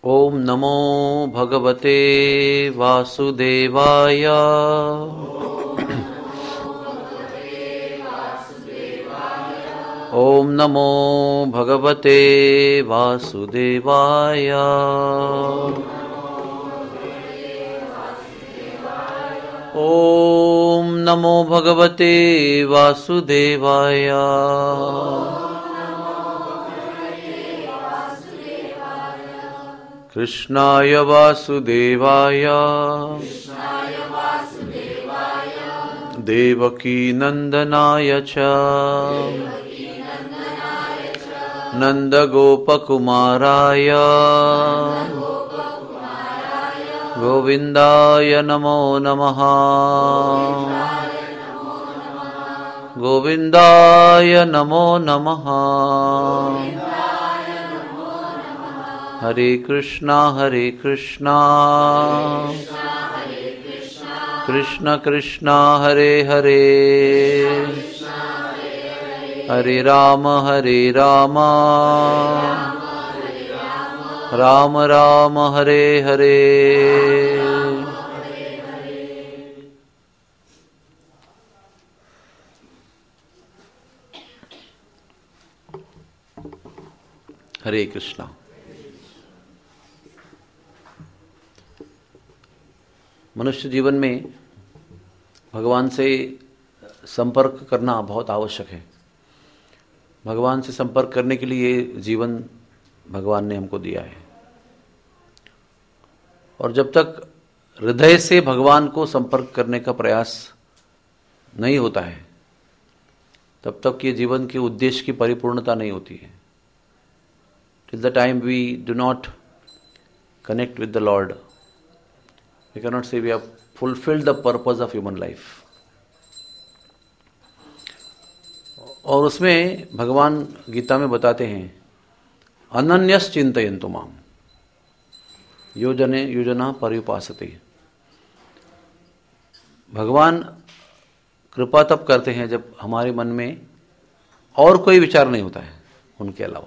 ओम नमो भगवते वासुदेवाय। ओम नमो भगवते वासुदेवाय। ओम नमो भगवते वासुदेवाय। कृष्णाय वासुदेवाय देवकी नंदनाय च नंदगोपकुमाराय गोविंदाय नमो नमः। गोविंदाय नमो नमः। हरे कृष्णा कृष्ण कृष्णा हरे हरे, हरे राम राम राम हरे हरे। हरे कृष्णा। मनुष्य जीवन में भगवान से संपर्क करना बहुत आवश्यक है। भगवान से संपर्क करने के लिए जीवन भगवान ने हमको दिया है, और जब तक हृदय से भगवान को संपर्क करने का प्रयास नहीं होता है तब तक ये जीवन के उद्देश्य की परिपूर्णता नहीं होती है। Till the time we do not connect with the Lord, we cannot say we have fulfilled the purpose of human life. और उसमें भगवान गीता में बताते हैं अनन्यस चिंतयन्तु माम योजने योजना पर्युपासते। भगवान कृपा तब करते हैं जब हमारे मन में और कोई विचार नहीं होता है उनके अलावा।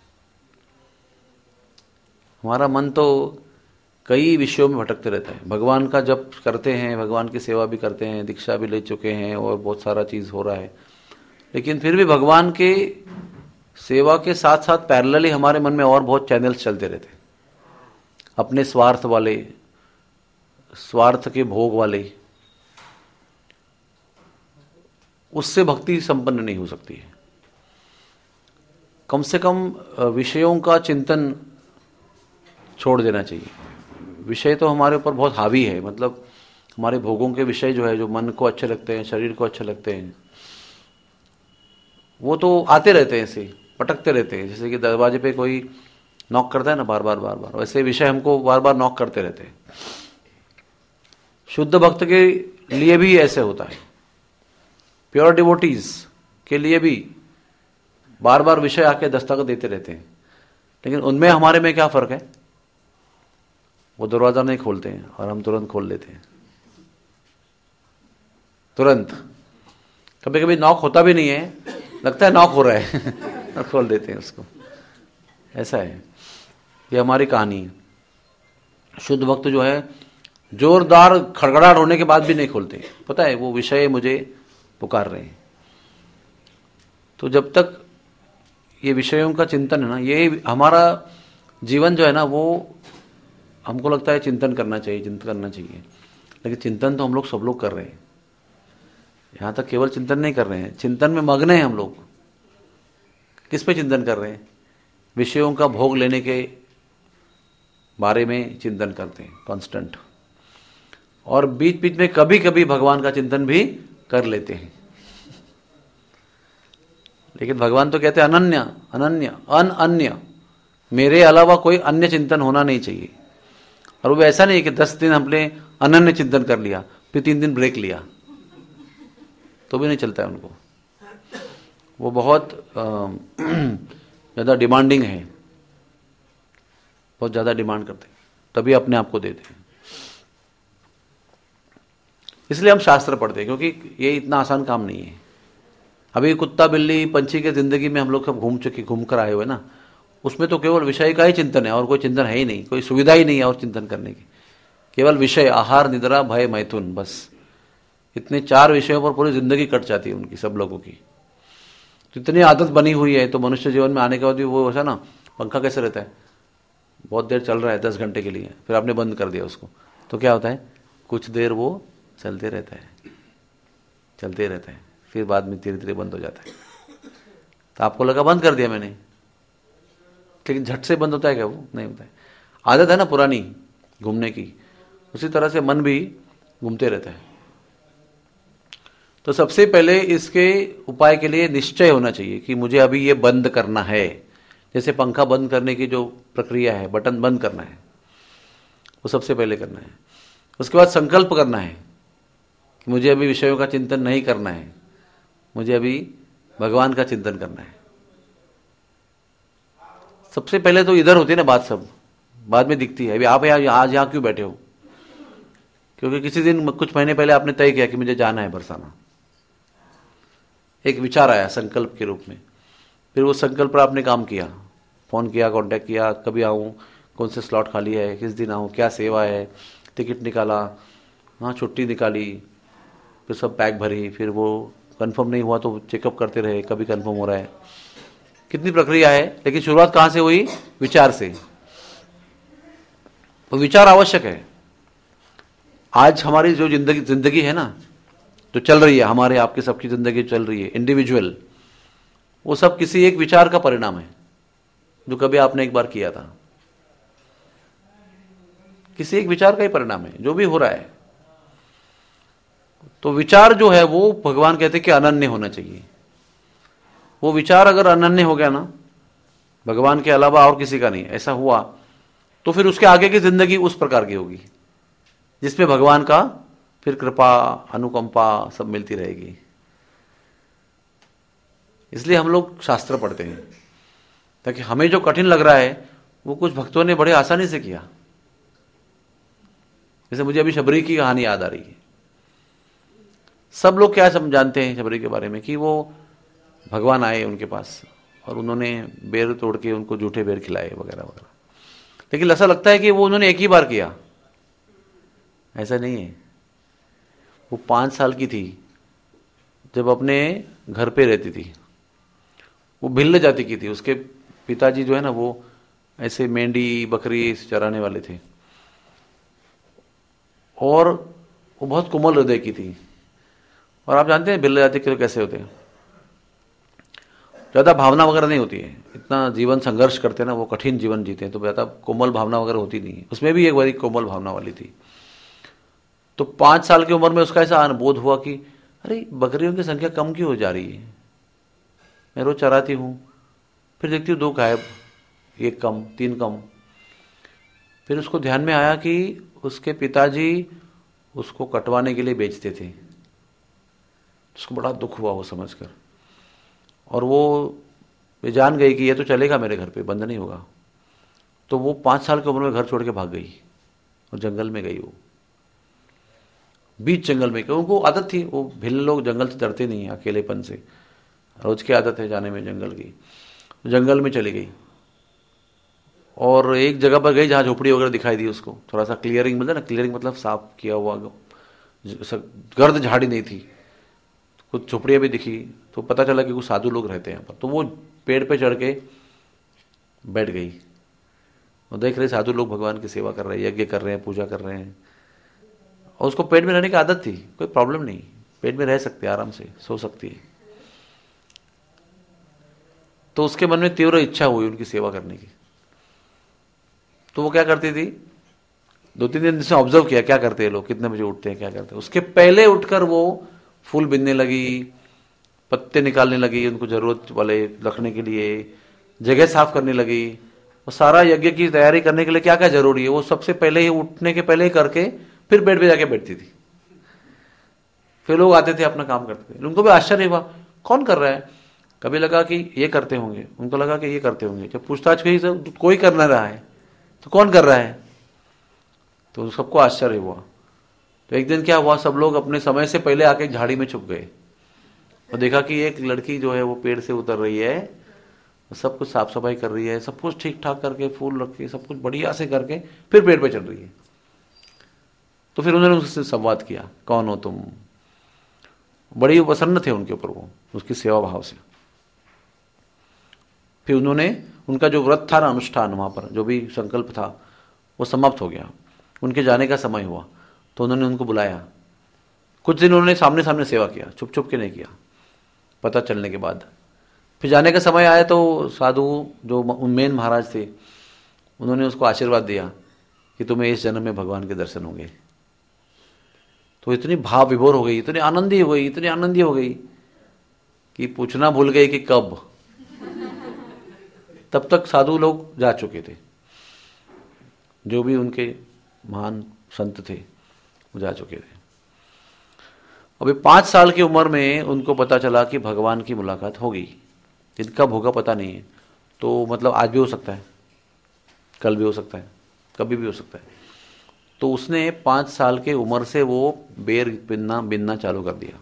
हमारा मन तो कई विषयों में भटकते रहता है। भगवान का जप करते हैं, भगवान की सेवा भी करते हैं, दीक्षा भी ले चुके हैं और बहुत सारा चीज़ हो रहा है, लेकिन फिर भी भगवान के सेवा के साथ साथ पैरेलली हमारे मन में और बहुत चैनल्स चलते रहते हैं। अपने स्वार्थ वाले, स्वार्थ के भोग वाले, उससे भक्ति संपन्न नहीं हो सकती है। कम से कम विषयों का चिंतन छोड़ देना चाहिए। विषय तो हमारे ऊपर बहुत हावी है, मतलब हमारे भोगों के विषय जो है, जो मन को अच्छे लगते हैं, शरीर को अच्छे लगते हैं, वो तो आते रहते हैं, ऐसे पटकते रहते हैं। जैसे कि दरवाजे पे कोई नॉक करता है ना बार बार, वैसे विषय हमको बार बार नॉक करते रहते हैं। शुद्ध भक्त के लिए भी ऐसे होता है, प्योर डिवोटीज के लिए भी बार बार विषय आके दस्तक देते रहते हैं, लेकिन उनमें हमारे में क्या फर्क है? वो दरवाजा नहीं खोलते हैं और हम तुरंत खोल लेते हैं, तुरंत। कभी कभी नॉक होता भी नहीं है, लगता है नॉक हो रहा है और खोल देते हैं उसको। ऐसा है, ये हमारी कहानी है। शुद्ध भक्त जो है जोरदार खड़खड़ाहट होने के बाद भी नहीं खोलते, पता है वो विषय मुझे पुकार रहे हैं। तो जब तक ये विषयों का चिंतन है ना, ये हमारा जीवन जो है ना, वो हमको लगता है चिंतन करना चाहिए, लेकिन चिंतन तो हम लोग सब लोग कर रहे हैं। यहाँ तक केवल चिंतन नहीं कर रहे हैं, चिंतन में मग्न हैं हम लोग। किस पे चिंतन कर रहे हैं? विषयों का भोग लेने के बारे में चिंतन करते हैं कांस्टेंट, और बीच बीच में कभी कभी भगवान का चिंतन भी कर लेते हैं। लेकिन भगवान तो कहते हैं अन्य, मेरे अलावा कोई अन्य चिंतन होना नहीं चाहिए। और वो ऐसा नहीं कि 10 दिन हमने अनन्य चिंतन कर लिया फिर 3 दिन ब्रेक लिया, तो भी नहीं चलता है उनको। वो बहुत ज़्यादा डिमांडिंग है, बहुत ज़्यादा डिमांड करते हैं, तभी अपने आप को देते हैं। इसलिए हम शास्त्र पढ़ते हैं, क्योंकि ये इतना आसान काम नहीं है। अभी कुत्ता बिल्ली पंछी के जिंदगी में हम लोग सब घूम कर आए हुए ना, उसमें तो केवल विषय का ही चिंतन है और कोई चिंतन है ही नहीं, कोई सुविधा ही नहीं है और चिंतन करने की। केवल विषय, आहार, निद्रा, भय, मैथुन, बस इतने 4 विषयों पर पूरी जिंदगी कट जाती है उनकी, सब लोगों की। तो इतनी आदत बनी हुई है, तो मनुष्य जीवन में आने के बाद भी वो ऐसा ना, पंखा कैसे रहता है, बहुत देर चल रहा है 10 घंटे के लिए, फिर आपने बंद कर दिया उसको, तो क्या होता है, कुछ देर वो चलते रहता है, चलते रहता है, फिर बाद में धीरे धीरे बंद हो जाता है। तो आपको लगा बंद कर दिया मैंने, लेकिन झट से बंद होता है क्या? वो नहीं होता है। आदत है ना पुरानी घूमने की, उसी तरह से मन भी घूमते रहता है। तो सबसे पहले इसके उपाय के लिए निश्चय होना चाहिए कि मुझे अभी ये बंद करना है। जैसे पंखा बंद करने की जो प्रक्रिया है, बटन बंद करना है, वो सबसे पहले करना है। उसके बाद संकल्प करना है कि मुझे अभी विषयों का चिंतन नहीं करना है, मुझे अभी भगवान का चिंतन करना है। सबसे पहले तो इधर होती है ना बात, सब बाद में दिखती है। अभी आप आज यहाँ क्यों बैठे हो? क्योंकि किसी दिन कुछ महीने पहले आपने तय किया कि मुझे जाना है बरसाना, एक विचार आया संकल्प के रूप में, फिर वो संकल्प पर आपने काम किया, फोन किया, कांटेक्ट किया, कभी आऊँ, कौन से स्लॉट खाली है, किस दिन आऊँ, क्या सेवा है, टिकट निकाला, हाँ छुट्टी निकाली, फिर सब बैग भरी, फिर वो कंफर्म नहीं हुआ तो चेकअप करते रहे, कभी कंफर्म हो रहा है। कितनी प्रक्रिया है, लेकिन शुरुआत कहाँ से हुई? विचार से। वो विचार आवश्यक है। आज हमारी जो जिंदगी है ना, जो चल रही है, हमारे आपके सबकी जिंदगी चल रही है इंडिविजुअल, वो सब किसी एक विचार का परिणाम है जो कभी आपने एक बार किया था। किसी एक विचार का ही परिणाम है जो भी हो रहा है। तो विचार जो है वो भगवान कहते हैं कि अनन्य होना चाहिए। वो विचार अगर अनन्य हो गया ना, भगवान के अलावा और किसी का नहीं, ऐसा हुआ, तो फिर उसके आगे की जिंदगी उस प्रकार की होगी जिसमें भगवान का फिर कृपा, अनुकंपा सब मिलती रहेगी। इसलिए हम लोग शास्त्र पढ़ते हैं, ताकि हमें जो कठिन लग रहा है वो कुछ भक्तों ने बड़े आसानी से किया। जैसे मुझे अभी शबरी की कहानी याद आ रही है। सब लोग क्या जानते हैं शबरी के बारे में, कि वो भगवान आए उनके पास और उन्होंने बेर तोड़ के उनको जूठे बेर खिलाए वगैरह वगैरह। लेकिन ऐसा लगता है कि वो उन्होंने एक ही बार किया, ऐसा नहीं है। वो 5 साल की थी जब अपने घर पे रहती थी। वो भिल्ल जाति की थी। उसके पिताजी जो है ना, वो ऐसे मेंढी बकरी चराने वाले थे, और वो बहुत कोमल हृदय की थी। और आप जानते हैं भिल्ल जाति के लोग कैसे होते हैं, ज़्यादा भावना वगैरह नहीं होती है। इतना जीवन संघर्ष करते हैं ना, वो कठिन जीवन जीते हैं, तो ज़्यादा कोमल भावना वगैरह होती नहीं है। उसमें भी एक बड़ी कोमल भावना वाली थी। तो 5 साल की उम्र में उसका ऐसा अनुभूत हुआ कि अरे बकरियों की संख्या कम क्यों हो जा रही है। मैं रोज चराती हूँ, फिर देखती हूँ 2 गायब, 1 कम, 3 कम। फिर उसको ध्यान में आया कि उसके पिताजी उसको कटवाने के लिए बेचते थे। उसको बड़ा दुख हुआ वो समझकर, और वो जान गई कि ये तो चलेगा मेरे घर पे, बंद नहीं होगा। तो वो 5 साल की उम्र में घर छोड़ के भाग गई और जंगल में गई। वो बीच जंगल में, क्योंकि उनको आदत थी, वो भिल्ल लोग जंगल से डरते नहीं है, अकेलेपन से रोज की आदत है जाने में जंगल की। जंगल में चली गई और एक जगह पर गई जहाँ झोपड़ी वगैरह दिखाई दी उसको। थोड़ा सा क्लियरिंग मिलता ना, क्लियरिंग मतलब साफ किया हुआ, गर्द झाड़ी नहीं थी, कुछ झोपड़ियाँ भी दिखी। तो पता चला कि कुछ साधु लोग रहते हैं यहाँ पर। तो वो पेड़ पे चढ़ के बैठ गई और देख रहे साधु लोग भगवान की सेवा कर रहे हैं, यज्ञ कर रहे हैं, पूजा कर रहे हैं। और उसको पेड़ में रहने की आदत थी, कोई प्रॉब्लम नहीं, पेड़ में रह सकते, आराम से सो सकती है। तो उसके मन में तीव्र इच्छा हुई उनकी सेवा करने की। तो वो क्या करती थी, 2-3 दिन से ऑब्जर्व किया क्या करते हैं लोग, कितने बजे उठते हैं, क्या करते हैं। उसके पहले उठकर वो फूल बिनने लगी, पत्ते निकालने लगी, उनको जरूरत वाले रखने के लिए जगह साफ करने लगी। और सारा यज्ञ की तैयारी करने के लिए क्या क्या जरूरी है वो सबसे पहले ही, उठने के पहले ही करके फिर बेड पे जाके बैठती थी। फिर लोग आते थे, अपना काम करते थे। उनको भी आश्चर्य हुआ, कौन कर रहा है। कभी लगा कि ये करते होंगे, उनको लगा कि ये करते होंगे। जब पूछताछ हुई तो कोई कर ना रहा है, तो कौन कर रहा है। तो सबको आश्चर्य हुआ। तो एक दिन क्या हुआ, सब लोग अपने समय से पहले आके झाड़ी में छुप गए और देखा कि एक लड़की जो है वो पेड़ से उतर रही है सब कुछ साफ सफाई कर रही है, सब कुछ ठीक ठाक करके, फूल रख के, सब कुछ बढ़िया से करके फिर पेड़ पे चढ़ रही है। तो फिर उन्होंने उससे संवाद किया, कौन हो तुम? बड़ी प्रसन्न थे उनके ऊपर वो, उसकी सेवा भाव से। फिर उन्होंने, उनका जो व्रत था ना, अनुष्ठान, वहां पर जो भी संकल्प था वो समाप्त हो गया। उनके जाने का समय हुआ तो उन्होंने उनको बुलाया। कुछ दिन उन्होंने सामने सामने सेवा किया, छुप छुप के नहीं किया, पता चलने के बाद। फिर जाने का समय आया तो साधु जो मेन महाराज थे, उन्होंने उसको आशीर्वाद दिया कि तुम्हें इस जन्म में भगवान के दर्शन होंगे। तो इतनी भाव विभोर हो गई, इतनी आनंदी हो गई, इतनी आनंदी हो गई कि पूछना भूल गई कि कब। तब तक साधु लोग जा चुके थे, जो भी उनके महान संत थे वो जा चुके थे। अभी 5 साल की उम्र में उनको पता चला कि भगवान की मुलाकात होगी। कब होगा पता नहीं है, तो मतलब आज भी हो सकता है, कल भी हो सकता है, कभी भी हो सकता है। तो उसने 5 साल के उम्र से वो बेर बिनना चालू कर दिया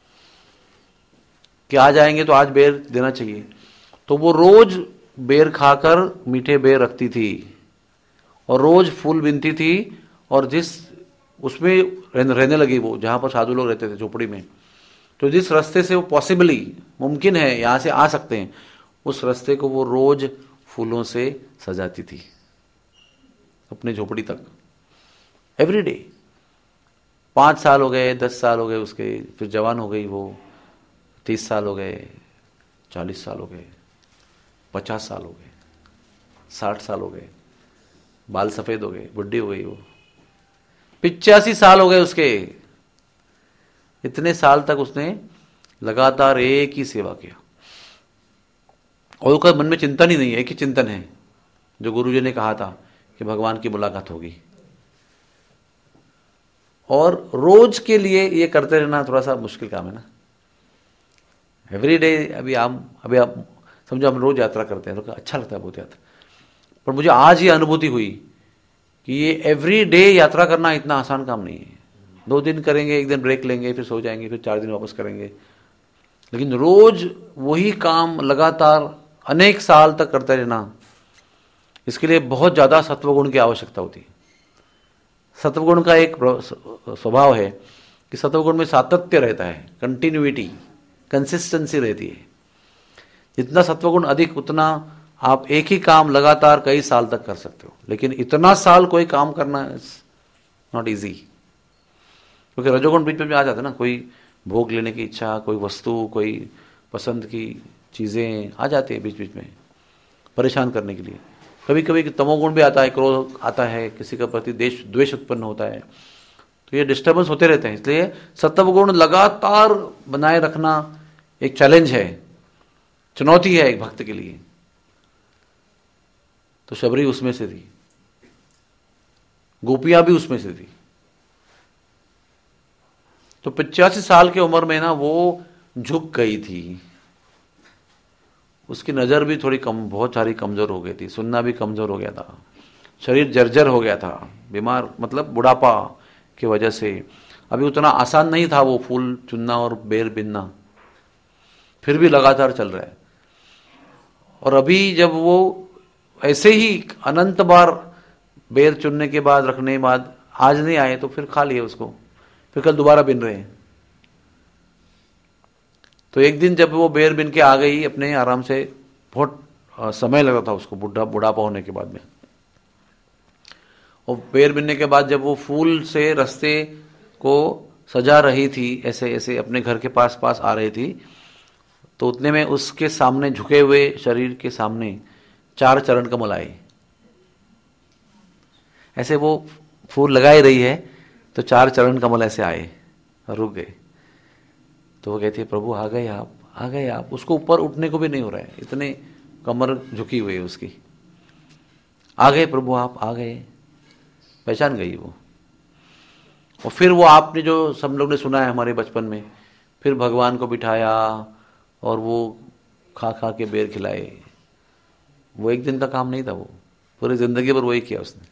कि आ जाएंगे तो आज बेर देना चाहिए। तो वो रोज बेर खाकर मीठे बेर रखती थी और रोज फूल बिनती थी। और जिस उसमें रहने लगी वो, जहां पर साधु लोग रहते थे झोपड़ी में, तो जिस रास्ते से वो पॉसिबली मुमकिन है यहां से आ सकते हैं, उस रास्ते को वो रोज फूलों से सजाती थी अपने झोपड़ी तक, एवरीडे। 5 साल हो गए, 10 साल हो गए उसके, फिर जवान हो गई वो, 30 साल हो गए, 40 साल हो गए, 50 साल हो गए, 60 साल हो गए, बाल सफेद हो गए, बुढ़ी हो गई वो, 85 साल हो गए उसके। इतने साल तक उसने लगातार एक ही सेवा किया और उसका मन में चिंतन ही नहीं है, एक ही चिंतन है जो गुरुजी ने कहा था कि भगवान की मुलाकात होगी। और रोज के लिए ये करते रहना थोड़ा सा मुश्किल काम है ना। एवरी डे, अभी आप समझो हम रोज यात्रा करते हैं तो अच्छा लगता है बहुत यात्रा, पर मुझे आज ये अनुभूति हुई कि ये एवरी डे यात्रा करना इतना आसान काम नहीं है। 2 दिन करेंगे, 1 दिन ब्रेक लेंगे, फिर सो जाएंगे, फिर 4 दिन वापस करेंगे, लेकिन रोज वही काम लगातार अनेक साल तक करते रहना, इसके लिए बहुत ज्यादा सत्वगुण की आवश्यकता होती है। सत्वगुण का एक स्वभाव है कि सत्वगुण में सातत्य रहता है, कंटिन्यूटी, कंसिस्टेंसी रहती है। जितना सत्वगुण अधिक, उतना आप एक ही काम लगातार कई साल तक कर सकते हो, लेकिन इतना साल कोई काम करना इज नॉट इजी, क्योंकि रजोगुण बीच में आ जाता है ना। कोई भोग लेने की इच्छा, कोई वस्तु, कोई पसंद की चीजें आ जाती है बीच बीच में परेशान करने के लिए। कभी कभी तमोगुण भी आता है, क्रोध आता है, किसी के प्रति द्वेष उत्पन्न होता है, तो ये डिस्टर्बेंस होते रहते हैं। इसलिए सत्वगुण लगातार बनाए रखना एक चैलेंज है, चुनौती है एक भक्त के लिए। तो शबरी उसमें से थी, गोपियां भी उसमें से थी। तो 85 साल की उम्र में ना वो झुक गई थी, उसकी नजर भी थोड़ी कम, बहुत सारी कमजोर हो गई थी, सुनना भी कमजोर हो गया था, शरीर जर्जर हो गया था, बीमार, मतलब बुढ़ापा की वजह से। अभी उतना आसान नहीं था वो फूल चुनना और बेर बिनना, फिर भी लगातार चल रहा है। और अभी जब वो ऐसे ही अनंत बार बेर चुनने के बाद, रखने के बाद आज नहीं आए तो फिर खा लिए उसको, फिर कल दोबारा बिन रहे हैं। तो एक दिन जब वो बेर बिन के आ गई अपने आराम से, बहुत समय लगा था उसको बुढ़ापा होने के बाद में, और बेर बिनने के बाद जब वो फूल से रास्ते को सजा रही थी, ऐसे ऐसे अपने घर के पास पास आ रही थी, तो उतने में उसके सामने झुके हुए शरीर के सामने 4 चरण कमल आए। ऐसे वो फूल लगा ही रही है तो 4 चरण कमल ऐसे आए और रुक गए। तो वो कहती है, प्रभु आ गए आप, आ गए आप। उसको ऊपर उठने को भी नहीं हो रहा है, इतने कमर झुकी हुई है उसकी। आ गए प्रभु आप, आ गए, पहचान गई वो। और फिर वो आपने जो सब लोग ने सुना है हमारे बचपन में, फिर भगवान को बिठाया और वो खा खा के बेर खिलाए। वो एक दिन का काम नहीं था, वो पूरी जिंदगी भर वही किया उसने।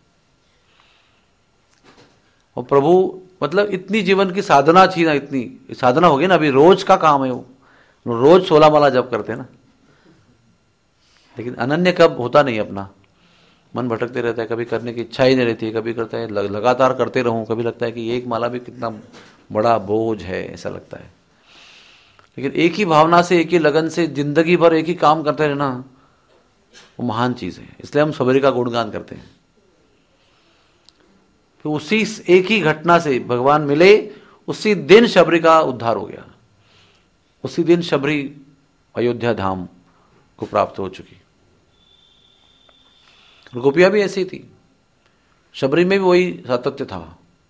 और प्रभु, मतलब इतनी जीवन की साधना थी ना, इतनी साधना हो गई ना, अभी रोज का काम है वो, रोज 16 माला जप करते हैं ना, लेकिन अनन्य कब होता नहीं अपना, मन भटकते रहता है, कभी करने की इच्छा ही नहीं रहती है, कभी करता है लगातार करते रहूं, कभी लगता है कि एक माला भी कितना बड़ा बोझ है, ऐसा लगता है। लेकिन एक ही भावना से, एक ही लगन से जिंदगी भर एक ही काम करते रहना, वो महान चीज है। इसलिए हम सबरी का गुणगान करते हैं। तो उसी एक ही घटना से भगवान मिले, उसी दिन शबरी का उद्धार हो गया, उसी दिन शबरी अयोध्या धाम को प्राप्त हो चुकी। गोपियां भी ऐसी थी, शबरी में भी वही सातत्य था।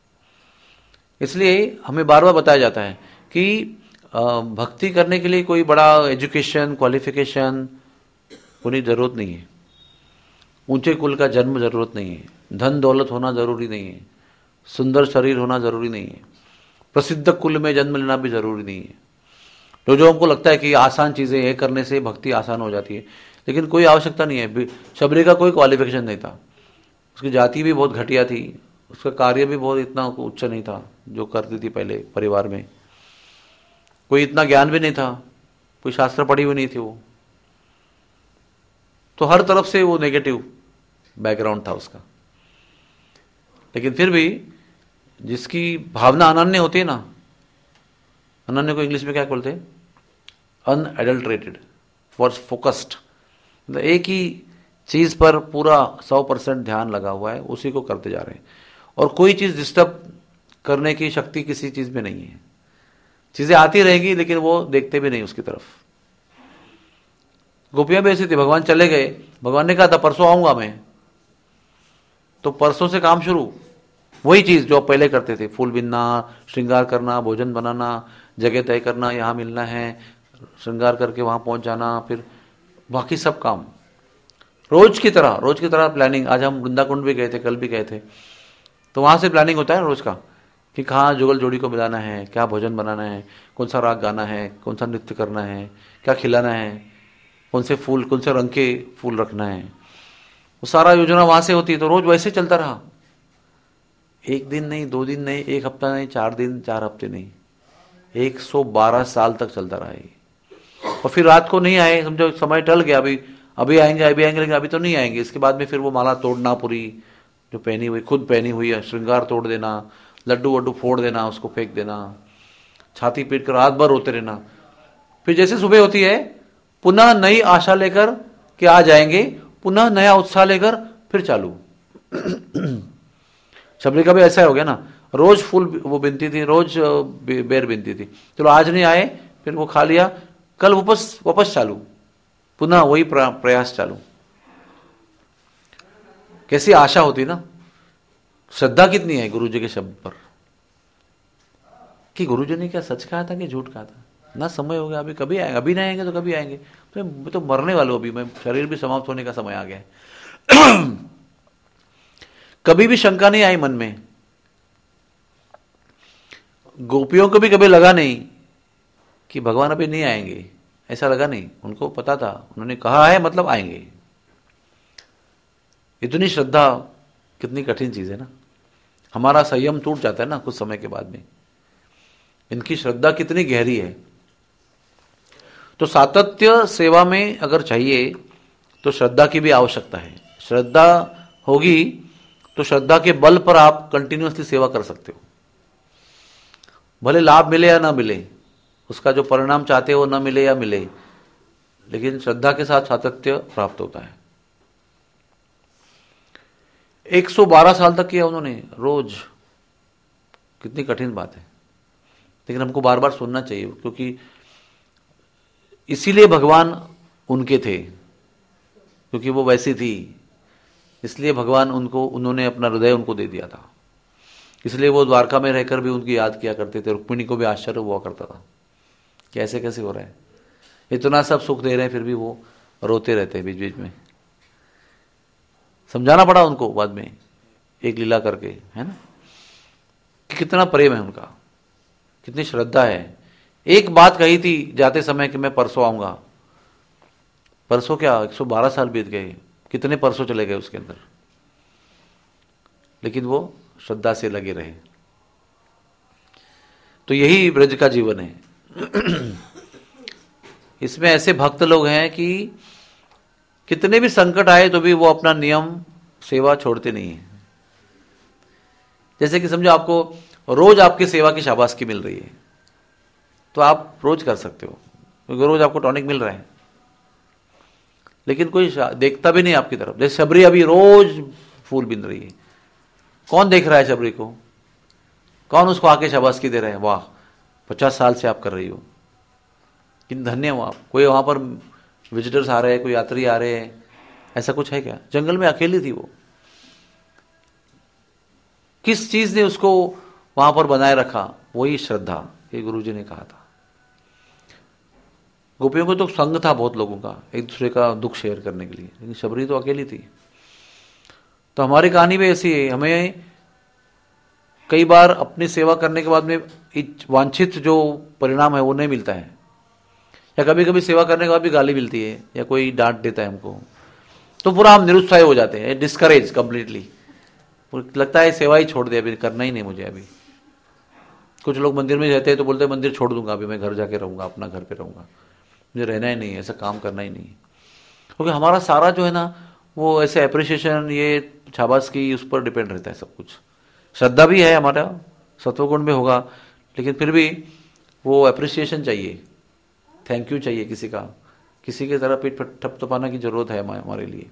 इसलिए हमें बार बार बताया जाता है कि भक्ति करने के लिए कोई बड़ा एजुकेशन, क्वालिफिकेशन होने जरूरत नहीं है, ऊंचे कुल का जन्म जरूरत नहीं है, धन दौलत होना जरूरी नहीं है, सुंदर शरीर होना जरूरी नहीं है, प्रसिद्ध कुल में जन्म लेना भी जरूरी नहीं है। तो जो हमको लगता है कि आसान चीजें ये करने से भक्ति आसान हो जाती है, लेकिन कोई आवश्यकता नहीं है। शबरी का कोई क्वालिफिकेशन नहीं था, उसकी जाति भी बहुत घटिया थी, उसका कार्य भी बहुत इतना उच्च नहीं था जो करती थी पहले परिवार में, कोई इतना ज्ञान भी नहीं था, कोई शास्त्र पढ़ी हुई नहीं थी वो, तो हर तरफ से वो नेगेटिव बैकग्राउंड था उसका। लेकिन फिर भी जिसकी भावना अनन्य होती है ना, अनन्य को इंग्लिश में क्या बोलते हैं, अनएडल्ट्रेटेड, फॉर फोकस्ड, मतलब एक ही चीज पर पूरा 100% ध्यान लगा हुआ है, उसी को करते जा रहे हैं, और कोई चीज डिस्टर्ब करने की शक्ति किसी चीज में नहीं है। चीजें आती रहेगी लेकिन वो देखते भी नहीं उसकी तरफ। गोपियां भी ऐसी थी, भगवान चले गए, भगवान ने कहा था परसों आऊंगा मैं, तो परसों से काम शुरू, वही चीज जो पहले करते थे, फूल बिनना, श्रृंगार करना, भोजन बनाना, जगह तय करना, यहां मिलना है, श्रृंगार करके वहां पहुंच जाना, फिर बाकी सब काम रोज की तरह प्लानिंग। आज हम वृंदाकुंड भी गए थे, कल भी गए थे, तो वहां से प्लानिंग होता है रोज का कि कहाँ जुगल जोड़ी को मिलाना है, क्या भोजन बनाना है, कौन सा राग गाना है, कौन सा नृत्य करना है, क्या खिलाना है, कौन से फूल, कौन से रंग के फूल रखना है, वो सारा योजना वहां से होती है। तो रोज वैसे चलता रहा, एक दिन नहीं, 2 दिन नहीं, 1 हफ्ता नहीं, 4 दिन, 4 हफ्ते नहीं, 112 साल तक चलता रहा है। और फिर रात को नहीं आए, समझो समय टल गया, अभी आएंगे लेकिन अभी तो नहीं आएंगे। इसके बाद में फिर वो माला तोड़ना, पूरी जो पहनी हुई, खुद पहनी हुई है, श्रृंगार तोड़ देना, लड्डू वड्डू फोड़ देना, उसको फेंक देना, छाती पीट कर रात भर रोते रहना। फिर जैसे सुबह होती है, पुनः नई आशा लेकर कि आ जाएंगे, पुनः नया उत्साह लेकर फिर चालू। शबरी का भी ऐसा हो गया ना, रोज फूल वो बिनती थी, रोज बेर बिनती थी, चलो आज नहीं आए, फिर वो खा लिया, कल वापस चालू, पुनः वही प्रयास चालू। कैसी आशा होती ना, श्रद्धा कितनी है गुरु जी के शब्द पर, कि गुरु जी ने क्या सच कहा था कि झूठ कहा था, ना समय हो गया, अभी कभी आएंगे, अभी नहीं आएंगे तो कभी आएंगे, तो मरने वाले, अभी मैं शरीर भी समाप्त होने का समय आ गया है। कभी भी शंका नहीं आई मन में। गोपियों को भी कभी लगा नहीं कि भगवान अभी नहीं आएंगे, ऐसा लगा नहीं, उनको पता था, उन्होंने कहा है मतलब आएंगे। इतनी श्रद्धा कितनी कठिन चीज है ना, हमारा संयम टूट जाता है ना कुछ समय के बाद में, इनकी श्रद्धा कितनी गहरी है। तो सातत्य सेवा में अगर चाहिए तो श्रद्धा की भी आवश्यकता है। श्रद्धा होगी तो श्रद्धा के बल पर आप कंटिन्यूअसली सेवा कर सकते हो, भले लाभ मिले या ना मिले, उसका जो परिणाम चाहते हो ना मिले या मिले, लेकिन श्रद्धा के साथ सातत्य प्राप्त होता है। 112 साल तक किया उन्होंने रोज, कितनी कठिन बात है, लेकिन हमको बार बार सुनना चाहिए, क्योंकि इसीलिए भगवान उनके थे, क्योंकि वो वैसी थी, इसलिए भगवान उन्होंने अपना हृदय उनको दे दिया था। इसलिए वो द्वारका में रहकर भी उनकी याद किया करते थे। रुक्मिणी को भी आश्चर्य हुआ करता था कि ऐसे कैसे हो रहा है, इतना सब सुख दे रहे हैं फिर भी वो रोते रहते हैं बीच बीच में। समझाना पड़ा उनको बाद में एक लीला करके, है ना, कि कितना प्रेम है उनका, कितनी श्रद्धा है। एक बात कही थी जाते समय कि मैं परसों आऊंगा, परसों क्या 112 साल बीत गए, कितने परसों चले गए उसके अंदर, लेकिन वो श्रद्धा से लगे रहे। तो यही ब्रज का जीवन है। इसमें ऐसे भक्त लोग हैं कि कितने भी संकट आए तो भी वो अपना नियम सेवा छोड़ते नहीं है। जैसे कि समझो आपको रोज आपकी सेवा की शाबाशी मिल रही है तो आप रोज कर सकते हो, क्योंकि रोज आपको टॉनिक मिल रहा है। लेकिन कोई देखता भी नहीं आपकी तरफ। जैसे शबरी अभी रोज फूल बिन रही है, कौन देख रहा है शबरी को? कौन उसको आके शाबाशी दे रहे हैं? वाह, 50 साल से आप कर रही हो, कितने धन्य हो आप। कोई वहां पर विजिटर्स आ रहे हैं, कोई यात्री आ रहे हैं, ऐसा कुछ है क्या? जंगल में अकेली थी वो। किस चीज ने उसको वहां पर बनाए रखा? वही श्रद्धा, ये गुरुजी ने कहा था। गोपियों को तो संग था बहुत लोगों का, एक दूसरे का दुख शेयर करने के लिए, लेकिन शबरी तो अकेली थी। तो हमारी कहानी भी ऐसी है। हमें कई बार अपनी सेवा करने के बाद में वांछित जो परिणाम है वो नहीं मिलता है, या कभी कभी सेवा करने के बाद भी गाली मिलती है या कोई डांट देता है हमको, तो पूरा हम निरुत्साह हो जाते हैं, डिस्करेज कंप्लीटली। लगता है सेवा ही छोड़ दे, अभी करना ही नहीं मुझे। अभी कुछ लोग मंदिर में रहते हैं तो बोलते हैं मंदिर छोड़ दूंगा, अभी मैं घर जाके रहूंगा, अपना घर पे रहूंगा, मुझे रहना ही नहीं है, ऐसा काम करना ही नहीं। क्योंकि हमारा सारा जो है ना वो ऐसे अप्रिसिएशन, ये शाबाश की, उस पर डिपेंड रहता है सब कुछ। श्रद्धा भी है हमारा, सत्वगुण में होगा, लेकिन फिर भी वो अप्रिसिएशन चाहिए, थैंक यू चाहिए किसी का, किसी की तरह पीठ थपथपाना की जरूरत है हमारे लिए।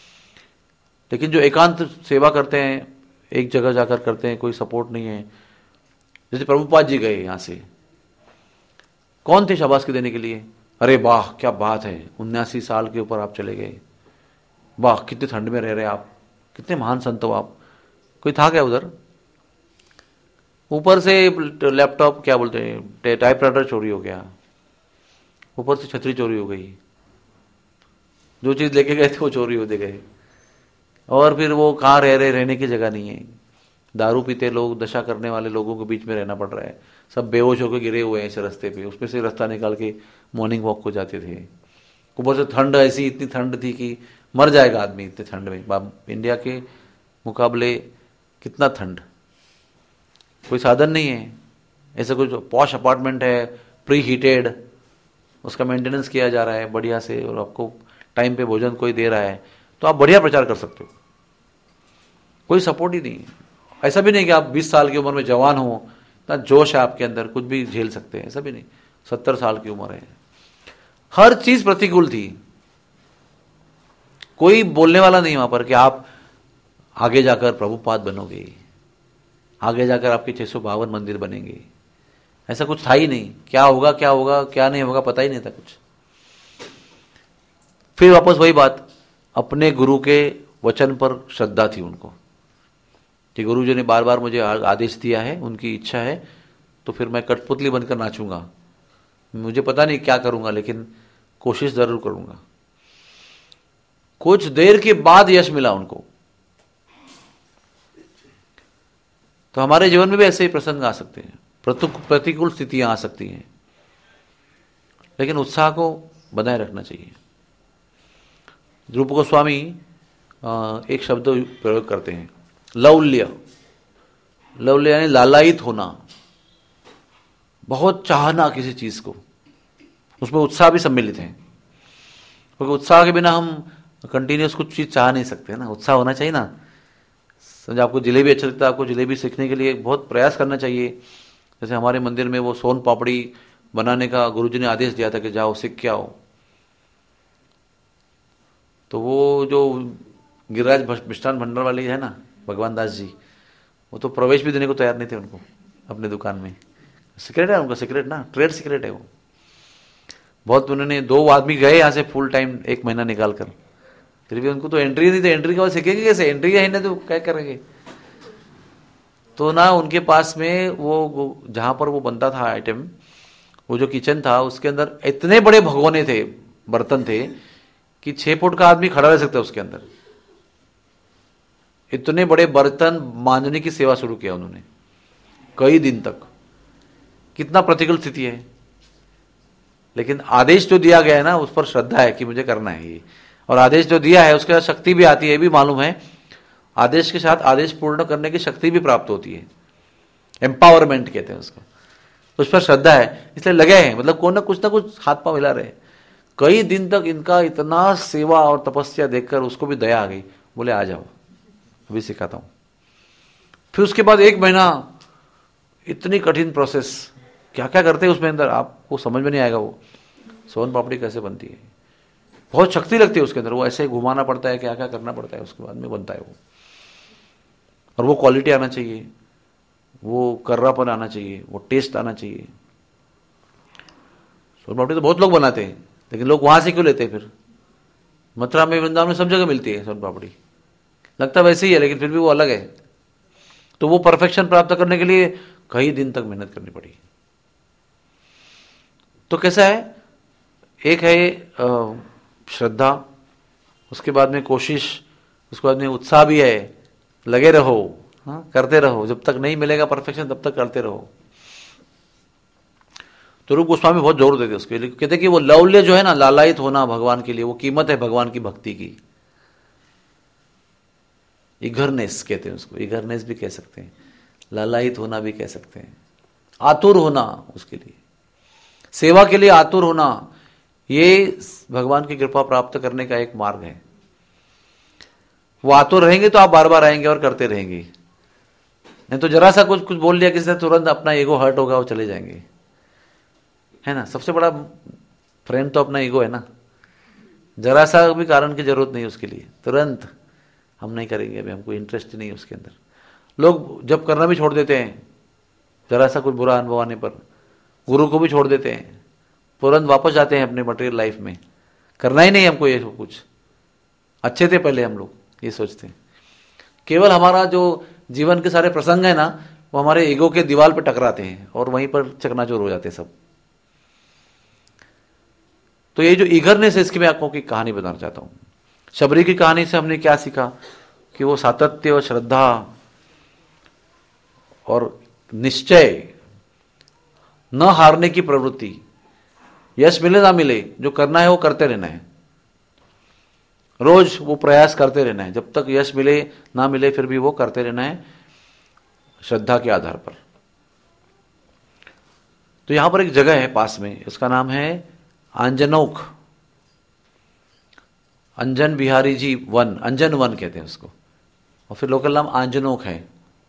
लेकिन जो एकांत सेवा करते हैं, एक जगह जाकर करते हैं, कोई सपोर्ट नहीं है। जैसे प्रभुपाद जी गए यहाँ से, कौन थे शाबाशी देने के लिए? अरे वाह क्या बात है, 79 साल के ऊपर आप चले गए, वाह कितने ठंड में रह रहे आप, कितने महान संत हो आप। कोई था क्या उधर? ऊपर से लैपटॉप, क्या बोलते हैं, टाइपराइटर चोरी हो गया, ऊपर से छतरी चोरी हो गई, जो चीज लेके गए थे वो चोरी होते गए, और फिर वो कहाँ रह रहे, रहने की जगह नहीं है। दारू पीते लोग, नशा करने वाले लोगों के बीच में रहना पड़ रहा है, सब बेहोश होकर गिरे हुए हैं इस रास्ते पे, उसमें से रास्ता निकाल के मॉर्निंग वॉक को जाते थे। ऊपर से ठंड ऐसी, इतनी ठंड थी कि मर जाएगा आदमी इतनी ठंड में। इंडिया के मुकाबले कितना ठंड, कोई साधन नहीं है, ऐसा कुछ पॉश अपार्टमेंट है, प्री हीटेड, उसका मेंटेनेंस किया जा रहा है बढ़िया से, और आपको टाइम पे भोजन कोई दे रहा है, तो आप बढ़िया प्रचार कर सकते हो। कोई सपोर्ट ही नहीं है। ऐसा भी नहीं कि आप 20 साल की उम्र में जवान हो, इतना जोश है आपके अंदर, कुछ भी झेल सकते हैं, ऐसा भी नहीं। 70 साल की उम्र है, हर चीज प्रतिकूल थी, कोई बोलने वाला नहीं वहां पर कि आप आगे जाकर प्रभुपाद बनोगे, आगे जाकर आपके 652 मंदिर बनेंगे, ऐसा कुछ था ही नहीं। क्या होगा क्या होगा क्या नहीं होगा पता ही नहीं था कुछ। फिर वापस वही बात, अपने गुरु के वचन पर श्रद्धा थी उनको कि गुरु जी ने बार बार मुझे आदेश दिया है, उनकी इच्छा है, तो फिर मैं कठपुतली बनकर नाचूंगा, मुझे पता नहीं क्या करूंगा, लेकिन कोशिश जरूर करूंगा। कुछ देर के बाद यश मिला उनको। तो हमारे जीवन में भी ऐसे ही प्रसंग आ सकते हैं, प्रतिकूल स्थितियां आ सकती हैं, लेकिन उत्साह को बनाए रखना चाहिए। रूप गोस्वामी एक शब्द प्रयोग करते हैं, लौल्य। लौल्य यानी लालायित होना, बहुत चाहना किसी चीज को, उसमें उत्साह भी सम्मिलित है। क्योंकि उत्साह के बिना हम कंटिन्यूस कुछ चीज चाह नहीं सकते ना, उत्साह होना चाहिए ना। समझे आपको जलेबी अच्छा लगता है, आपको जलेबी सीखने के लिए बहुत प्रयास करना चाहिए। जैसे हमारे मंदिर में वो सोन पापड़ी बनाने का गुरुजी ने आदेश दिया था कि जाओ सीख के आओ, तो वो जो गिरिराज मिष्ठान भंडार वाले है ना भगवान दास जी, वो तो प्रवेश भी देने को तैयार नहीं थे उनको अपने दुकान में। सीक्रेट है उनका, सीक्रेट ना, ट्रेड सीक्रेट है वो। बहुत उन्होंने 2 आदमी गए यहाँ से फुल टाइम 1 महीना निकाल कर, फिर भी उनको तो एंट्री नहीं थी। एंट्री के बाद सीखेंगे कैसे? एंट्री है नहीं तो क्या करेंगे? तो ना उनके पास में वो जहां पर वो बनता था आइटम, वो जो किचन था उसके अंदर इतने बड़े भगोने थे, बर्तन थे कि 6 फुट का आदमी खड़ा रह सकता उसके अंदर। इतने बड़े बर्तन मांजने की सेवा शुरू किया उन्होंने कई दिन तक। कितना प्रतिकूल स्थिति है, लेकिन आदेश जो दिया गया है ना उस पर श्रद्धा है कि मुझे करना है ये, और आदेश जो दिया है उसके साथ शक्ति भी आती है, भी मालूम है। आदेश के साथ आदेश पूर्ण करने की शक्ति भी प्राप्त होती है, एम्पावरमेंट कहते हैं उसको। उस पर श्रद्धा है, इसलिए लगे हैं, मतलब कौन ना कुछ हाथ पांव हिला रहे। कई दिन तक इनका इतना सेवा और तपस्या देखकर उसको भी दया आ गई, बोले आ जाओ अभी सिखाता हूं। फिर उसके बाद 1 महीना इतनी कठिन प्रोसेस, क्या क्या करते हैं उसमें अंदर आपको समझ में नहीं आएगा। वो सोन पापड़ी कैसे बनती है, बहुत शक्ति लगती है उसके अंदर, वो ऐसे घुमाना पड़ता है, क्या क्या करना पड़ता है, उसके बाद में बनता है वो। और वो क्वालिटी आना चाहिए, वो कर्रापन आना चाहिए, वो टेस्ट आना चाहिए। सोन पापड़ी तो बहुत लोग बनाते हैं, लेकिन लोग वहां से क्यों लेते हैं फिर? मथुरा में, वृंदावन में सब जगह मिलती है सोन पापड़ी, लगता वैसे ही है, लेकिन फिर भी वो अलग है। तो वो परफेक्शन प्राप्त करने के लिए कई दिन तक मेहनत करनी पड़ी। तो कैसा है, एक है श्रद्धा, उसके बाद में कोशिश, उसके बाद में उत्साह भी है, लगे रहो, हाँ करते रहो, जब तक नहीं मिलेगा परफेक्शन तब तक करते रहो। तो रूप गोस्वामी बहुत जोर देते उसके लिए, कहते कि वो लौल्य जो है ना, लालायित होना भगवान के लिए, वो कीमत है भगवान की भक्ति की। इगरनेस कहते हैं उसको, इगरनेस भी कह सकते हैं, लालायित होना भी कह सकते हैं, आतुर होना उसके लिए, सेवा के लिए आतुर होना, ये भगवान की कृपा प्राप्त करने का एक मार्ग है। वो आतुर रहेंगे तो आप बार बार आएंगे और करते रहेंगे, नहीं तो जरा सा कुछ बोल लिया किसी ने, तुरंत अपना ईगो हर्ट होगा, वो चले जाएंगे, है ना। सबसे बड़ा फ्रेंड तो अपना ईगो है ना, जरा सा भी कारण की जरूरत नहीं उसके लिए, तुरंत हम नहीं करेंगे, अभी हमको इंटरेस्ट नहीं है उसके अंदर। लोग जब करना भी छोड़ देते हैं, जरा सा कुछ बुरा अनुभव आने पर गुरु को भी छोड़ देते हैं, तुरंत वापस जाते हैं अपने मटेरियल लाइफ में, करना ही नहीं हमको ये सब कुछ, अच्छे थे पहले हम लोग, ये सोचते हैं। केवल हमारा जो जीवन के सारे प्रसंग है ना, वो हमारे ईगो के दीवार पे टकराते हैं और वहीं पर चकनाचूर हो जाते हैं सब। तो ये जो ईगरनेस है, इसकी मैं आपको की कहानी बताना चाहता हूं। शबरी की कहानी से हमने क्या सीखा कि वो सातत्य और श्रद्धा और निश्चय, न हारने की प्रवृत्ति, यश मिले ना मिले, जो करना है वो करते रहना है, रोज वो प्रयास करते रहना है, जब तक यश मिले ना मिले फिर भी वो करते रहना है श्रद्धा के आधार पर। तो यहां पर एक जगह है पास में, उसका नाम है आंजनोक, अंजन बिहारी जी वन, अंजन वन कहते हैं उसको, और फिर लोकल नाम आंजनोक है।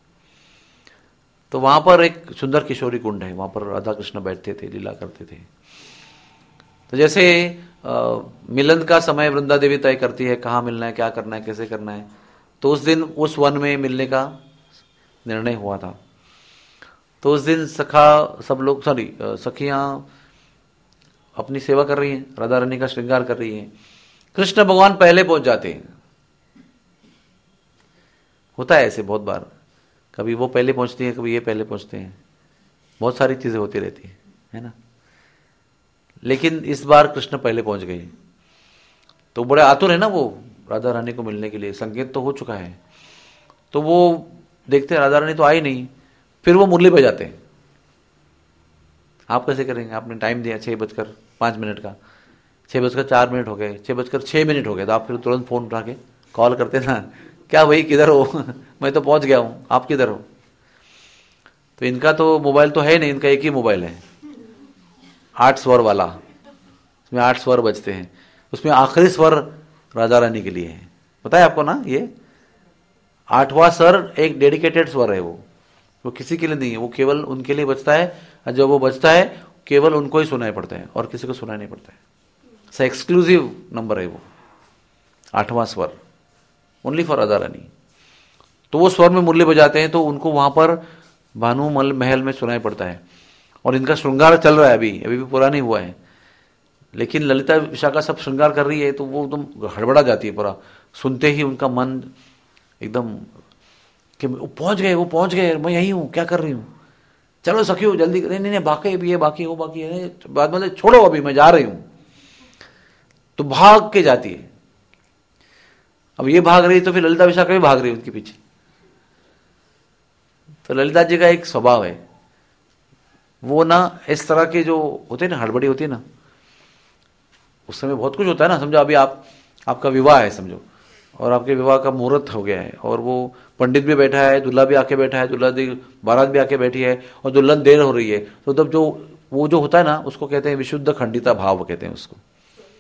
तो वहां पर एक सुंदर किशोरी कुंड है, वहां पर राधा कृष्ण बैठते थे, लीला करते थे। तो जैसे मिलन का समय वृंदा देवी तय करती है, कहाँ मिलना है, क्या करना है, कैसे करना है, तो उस दिन उस वन में मिलने का निर्णय हुआ था। तो उस दिन सखियां अपनी सेवा कर रही हैं, राधा रानी का श्रृंगार कर रही हैं, कृष्ण भगवान पहले पहुंच जाते हैं। होता है ऐसे बहुत बार, कभी वो पहले पहुंचती है, कभी ये पहले पहुंचते हैं, बहुत सारी चीजें होती रहती है ना। लेकिन इस बार कृष्ण पहले पहुंच गए, तो बड़े आतुर है ना वो राधा रानी को मिलने के लिए, संकेत तो हो चुका है। तो वो देखते हैं राधा रानी तो आई नहीं, फिर वो मुरली बजाते हैं। आप कैसे करेंगे, आपने टाइम दिया 6:05 का, 6:04 हो गए, 6:06 हो गए, तो आप फिर तुरंत फोन उठा के कॉल करते ना, क्या भाई किधर हो मैं तो पहुंच गया हूं, आप किधर हो। तो इनका तो मोबाइल तो है नहीं, इनका एक ही मोबाइल है 8 स्वर वाला, उसमें 8 स्वर बजते हैं, उसमें आखिरी स्वर राधा रानी के लिए है, पता है आपको ना। ये 8वां स्वर एक डेडिकेटेड स्वर है, वो किसी के लिए नहीं है, वो केवल उनके लिए बजता है, और जब वो बजता है केवल उनको ही सुनाई पड़ता है और किसी को सुनाई नहीं पड़ता है। ऐसा एक्सक्लूसिव नंबर है वो 8वां स्वर, ओनली फॉर राधा रानी। तो वो स्वर में मुरली बजाते हैं, तो उनको वहां पर भानुमल महल में सुनाई पड़ता है। और इनका श्रृंगार चल रहा है, अभी भी पूरा नहीं हुआ है, लेकिन ललिता विशाखा सब श्रृंगार कर रही है, तो वो एकदम हड़बड़ा जाती है पूरा, सुनते ही उनका मन एकदम कि वो पहुंच गए, मैं यही हूं, क्या कर रही हूं, चलो सखियो जल्दी, नहीं बाकी भी है, बाकी वो बाकी है, बाद में छोड़ो अभी मैं जा रही हूं। तो भाग के जाती है। अब ये भाग रही तो फिर ललिता विशाखा भी भाग रही है उनके पीछे। तो ललिता जी का एक स्वभाव है, वो ना इस तरह के जो होते हैं ना, हड़बड़ी होती है ना, उस समय बहुत कुछ होता है ना। समझो अभी आपका विवाह है समझो, और आपके विवाह का मुहूर्त हो गया है, और वो पंडित भी बैठा है, दूल्हा भी आके बैठा है, दूल्हा बारात भी आके बैठी है, और दुल्हन देर हो रही है। तो तब जो वो जो होता है ना, उसको कहते हैं विशुद्ध खंडिता भाव कहते हैं उसको।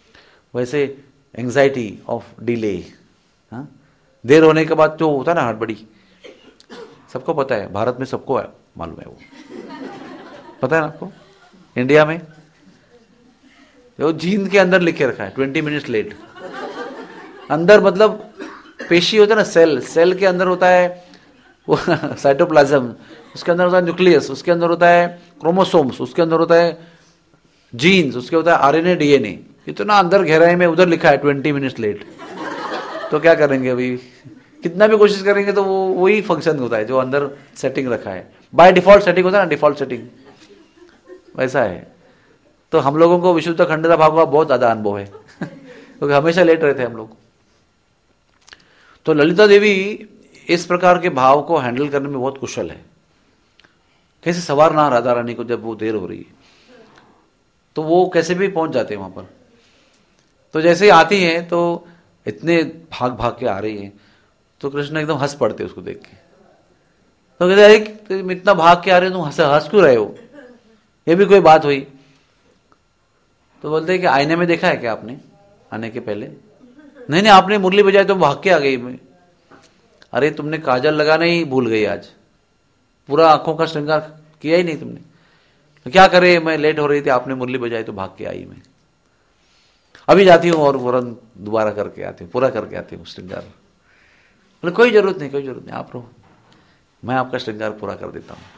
वैसे एंजाइटी ऑफ डिले, हाँ, देर होने के बाद जो होता है ना हड़बड़ी, सबको पता है, भारत में सबको है, मालूम है वो, पता है ना आपको। इंडिया में वो जीन के अंदर लिखे रखा है 20 मिनट्स लेट। अंदर मतलब पेशी होता है ना, सेल के अंदर होता है वो साइटोप्लाज्म, उसके अंदर होता है न्यूक्लियस, उसके अंदर होता है क्रोमोसोम्स, उसके अंदर होता है जीन्स, उसके होता है आरएनए डीएनए, इतना अंदर गहराई में उधर लिखा है 20 मिनट्स लेट। तो क्या करेंगे अभी, कितना भी कोशिश करेंगे तो वो वही फंक्शन होता है जो अंदर सेटिंग रखा है, बाय डिफॉल्ट सेटिंग होता है ना, डिफॉल्ट सेटिंग वैसा है। तो हम लोगों को विशुद्ध खंडता भाव का बहुत ज्यादा अनुभव है क्योंकि हमेशा लेट रहे थे हम लोग। तो ललिता देवी इस प्रकार के भाव को हैंडल करने में बहुत कुशल है। कैसे सवारना राधा रानी को, जब वो देर हो रही है तो वो कैसे भी पहुंच जाते हैं वहां पर। तो जैसे ही आती हैं तो इतने भाग भाग के आ रही हैं, तो कृष्ण एकदम हंस पड़ते उसको देख के। तो कहते हैं तुम इतना भाग के आ रहे हो, तुम हंस क्यों रहे हो, ये भी कोई बात हुई। तो बोलते हैं कि आईने में देखा है क्या आपने आने के पहले? नहीं नहीं, आपने मुरली बजाई तो भाग के आ गई मैं। अरे तुमने काजल लगाना ही भूल गई, आज पूरा आंखों का श्रृंगार किया ही नहीं तुमने। तो क्या करे, मैं लेट हो रही थी, आपने मुरली बजाई तो भाग के आई मैं। अभी जाती हूँ और फौरन दोबारा करके आती हूँ, पूरा करके आती हूँ श्रृंगार। बोले कोई जरूरत नहीं, कोई जरूरत नहीं, आप रहो, मैं आपका श्रृंगार पूरा कर देता हूँ।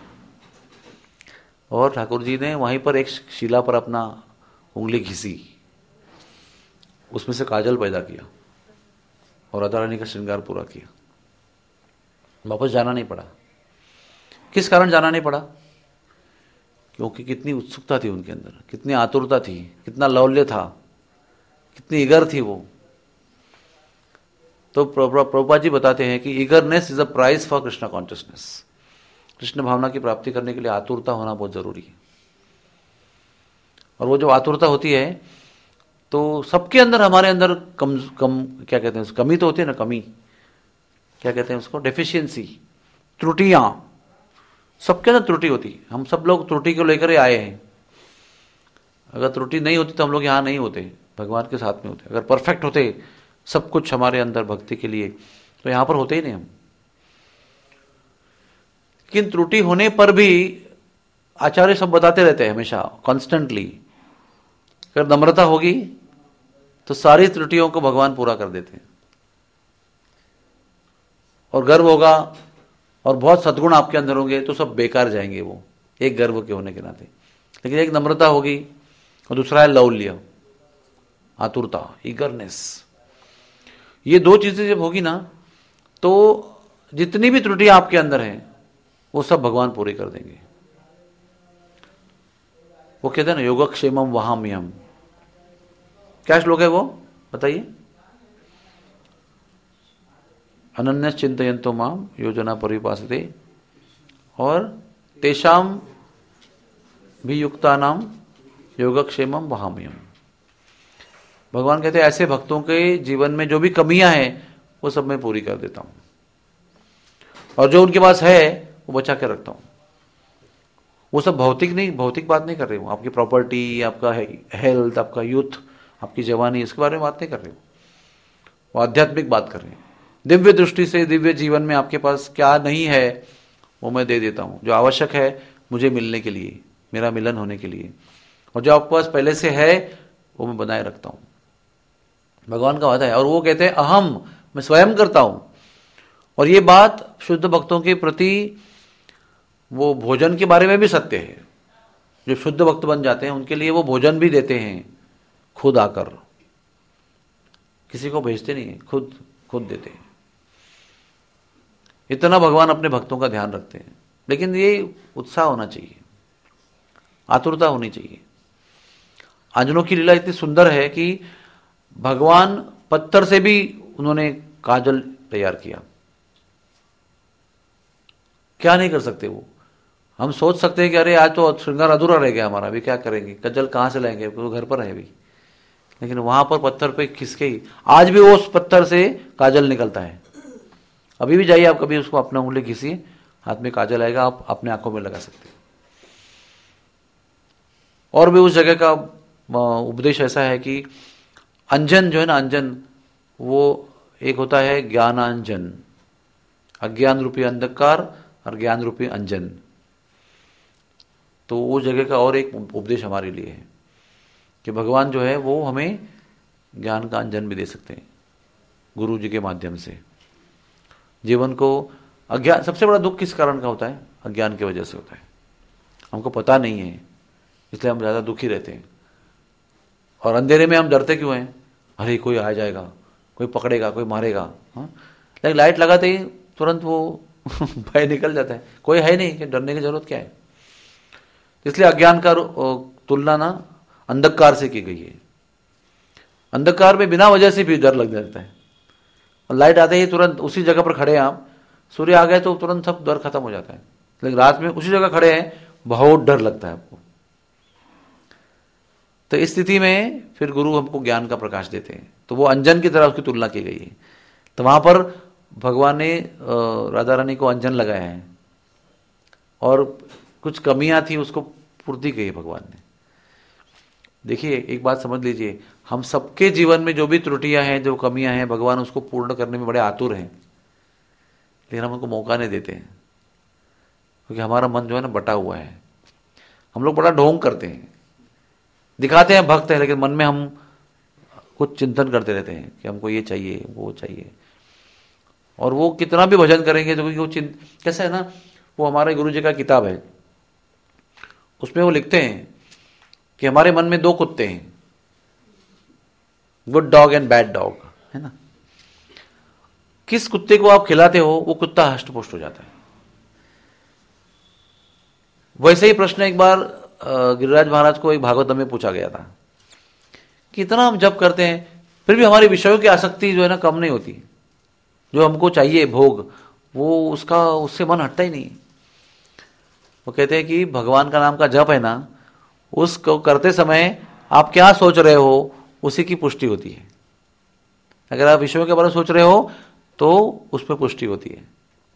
और ठाकुर जी ने वहीं पर एक शिला पर अपना उंगली घिसी, उसमें से काजल पैदा किया और राधा रानी का श्रृंगार पूरा किया। वापस जाना नहीं पड़ा। किस कारण जाना नहीं पड़ा? क्योंकि कितनी उत्सुकता थी उनके अंदर, कितनी आतुरता थी, कितना लौल्य था, कितनी ईगर थी वो। तो प्रभुपाद जी बताते हैं कि eagerness is a price for Krishna consciousness. Krishna भावना की प्राप्ति करने के लिए आतुरता होना बहुत जरूरी है। और वो जो आतुरता होती है तो सबके अंदर, हमारे अंदर कम क्या कहते हैं, कमी तो होती है ना, कमी क्या कहते हैं उसको, डेफिशिएंसी, त्रुटियां, सबके अंदर त्रुटि होती है। हम सब लोग त्रुटि को लेकर ही आए हैं। अगर त्रुटि नहीं होती तो हम लोग यहाँ नहीं होते, भगवान के साथ में होते। अगर परफेक्ट होते सब कुछ हमारे अंदर भक्ति के लिए, तो यहां पर होते ही नहीं हम। लेकिन त्रुटि होने पर भी आचार्य सब बताते रहते हैं हमेशा, कॉन्स्टेंटली, अगर नम्रता होगी तो सारी त्रुटियों को भगवान पूरा कर देते हैं। और गर्व होगा और बहुत सद्गुण आपके अंदर होंगे तो सब बेकार जाएंगे वो, एक गर्व के होने के नाते। लेकिन एक नम्रता होगी और दूसरा है लौल्य, आतुरता, ईगरनेस। ये दो चीजें जब होगी ना तो जितनी भी त्रुटियां आपके अंदर हैं वो सब भगवान पूरी कर देंगे। वो कहते हैं ना, योगक्षेमम वहाम्यहम्। क्या श्लोक है वो, बताइए? अनन्य चिंतयन्तो माम योजना परिपासते और तेषाम भी युक्तानाम योगक्षेमम वहाम्यहम्। भगवान कहते हैं ऐसे भक्तों के जीवन में जो भी कमियां हैं वो सब मैं पूरी कर देता हूं, और जो उनके पास है वो बचा के रखता हूं। वो सब भौतिक नहीं, भौतिक बात नहीं कर रही हूं, आपकी प्रॉपर्टी, आपका हेल्थ, आपका यूथ, आपकी जवानी, इसके बारे में बात नहीं कर रही हूं। वो आध्यात्मिक बात कर रहे हैं। दिव्य दृष्टि से दिव्य जीवन में आपके पास क्या नहीं है वो मैं दे देता हूं, जो आवश्यक है मुझे मिलने के लिए, मेरा मिलन होने के लिए, और जो आपके पास पहले से है वो मैं बनाए रखता हूं। भगवान का वादा है। और वो कहते हैं अहम, मैं स्वयं करता हूं। और ये बात शुद्ध भक्तों के प्रति वो भोजन के बारे में भी सत्य है। जो शुद्ध भक्त बन जाते हैं उनके लिए वो भोजन भी देते हैं, खुद आकर, किसी को भेजते नहीं है, खुद देते हैं। इतना भगवान अपने भक्तों का ध्यान रखते हैं। लेकिन ये उत्साह होना चाहिए, आतुरता होनी चाहिए। आंजनों की लीला इतनी सुंदर है कि भगवान पत्थर से भी उन्होंने काजल तैयार किया। क्या नहीं कर सकते वो। हम सोच सकते हैं कि अरे आज तो श्रृंगार अधूरा रह गया हमारा, अभी क्या करेंगे, काजल कहां से लाएंगे, तो घर पर है अभी। लेकिन वहां पर पत्थर पे खिसके ही आज भी वो उस पत्थर से काजल निकलता है। अभी भी जाइए आप, कभी उसको अपना उंगली घिसिए, हाथ में काजल आएगा, आप अपने आंखों में लगा सकते हैं। और भी उस जगह का उपदेश ऐसा है कि अंजन जो है ना, अंजन, वो एक होता है ज्ञानांजन, अज्ञान रूपी अंधकार और ज्ञान रूपी अंजन। तो वो जगह का और एक उपदेश हमारे लिए है कि भगवान जो है वो हमें ज्ञान का अंजन भी दे सकते हैं गुरु जी के माध्यम से। जीवन को अज्ञान, सबसे बड़ा दुख किस कारण का होता है? अज्ञान की वजह से होता है। हमको पता नहीं है, इसलिए हम ज़्यादा दुखी रहते हैं। और अंधेरे में हम डरते क्यों हैं? अरे कोई आ जाएगा, कोई पकड़ेगा, कोई मारेगा। हाँ, लेकिन लाइट लगाते ही तुरंत वो भय निकल जाता है, कोई है नहीं कि डरने की जरूरत क्या है। इसलिए अज्ञान का तुलना ना अंधकार से की गई है। अंधकार में बिना वजह से भी डर लग जाता है, और लाइट आते ही तुरंत उसी जगह पर खड़े हैं आप, सूर्य आ गए तो तुरंत सब डर खत्म हो जाता है। लेकिन रात में उसी जगह खड़े हैं, बहुत डर लगता है आपको। तो इस स्थिति में फिर गुरु हमको ज्ञान का प्रकाश देते हैं, तो वो अंजन की तरह उसकी तुलना की गई है। तो वहां पर भगवान ने राधा रानी को अंजन लगाया है, और कुछ कमियां थी उसको पूर्ति की है भगवान ने। देखिए एक बात समझ लीजिए, हम सबके जीवन में जो भी त्रुटियां हैं, जो कमियां हैं, भगवान उसको पूर्ण करने में बड़े आतुर हैं, लेकिन हम उनको मौका नहीं देते हैं, क्योंकि हमारा मन जो है ना बटा हुआ है। हम लोग बड़ा ढोंग करते हैं, दिखाते हैं भक्त हैं, लेकिन मन में हम कुछ चिंतन करते रहते हैं कि हमको ये चाहिए, वो चाहिए। और वो कितना भी भजन करेंगे तो वो कैसा है ना, वो हमारे गुरु जी का किताब है, उसमें वो लिखते हैं कि हमारे मन में 2 कुत्ते हैं, good dog and bad dog, है ना। किस कुत्ते को आप खिलाते हो वो कुत्ता हष्ट पुष्ट हो जाता है। वैसे ही प्रश्न एक बार गिरिराज महाराज को एक भागवतम में पूछा गया था कि इतना हम जप करते हैं फिर भी हमारी विषयों की आसक्ति जो है ना कम नहीं होती, जो हमको चाहिए भोग, वो उससे मन हटता ही नहीं। वो कहते हैं कि भगवान का नाम का जप है ना, उसको करते समय आप क्या सोच रहे हो उसी की पुष्टि होती है। अगर आप विषयों के बारे में सोच रहे हो तो उस पर पुष्टि होती है।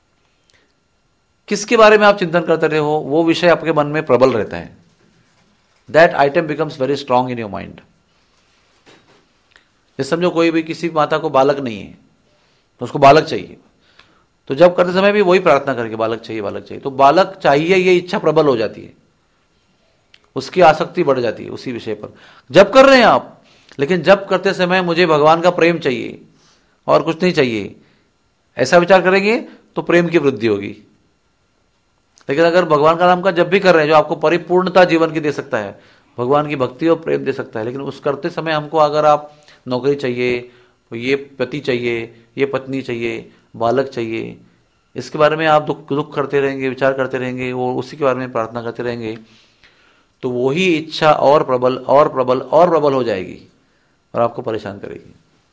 किसके बारे में आप चिंतन करते रहे हो वो विषय आपके मन में प्रबल रहता है। That item becomes very strong in your mind. जैसे समझो कोई भी किसी माता को बालक नहीं है तो उसको बालक चाहिए, तो जब करते समय भी वही प्रार्थना करके बालक चाहिए, बालक चाहिए, तो बालक चाहिए ये इच्छा प्रबल हो जाती है, उसकी आसक्ति बढ़ जाती है उसी विषय पर। जब कर रहे हैं आप, लेकिन जब करते समय मुझे भगवान का प्रेम चाहिए और कुछ नहीं चाहिए, ऐसा विचार करेंगे तो प्रेम की वृद्धि होगी। लेकिन अगर भगवान का नाम का जब भी कर रहे हैं, जो आपको परिपूर्णता जीवन की दे सकता है, भगवान की भक्ति और प्रेम दे सकता है, लेकिन उस करते समय हमको अगर आप नौकरी चाहिए, ये पति चाहिए, ये पत्नी चाहिए, बालक चाहिए, इसके बारे में आप दुख करते रहेंगे, विचार करते रहेंगे, और उसी के बारे में प्रार्थना करते रहेंगे, तो वही इच्छा और प्रबल और प्रबल और प्रबल हो जाएगी और आपको परेशान करेगी।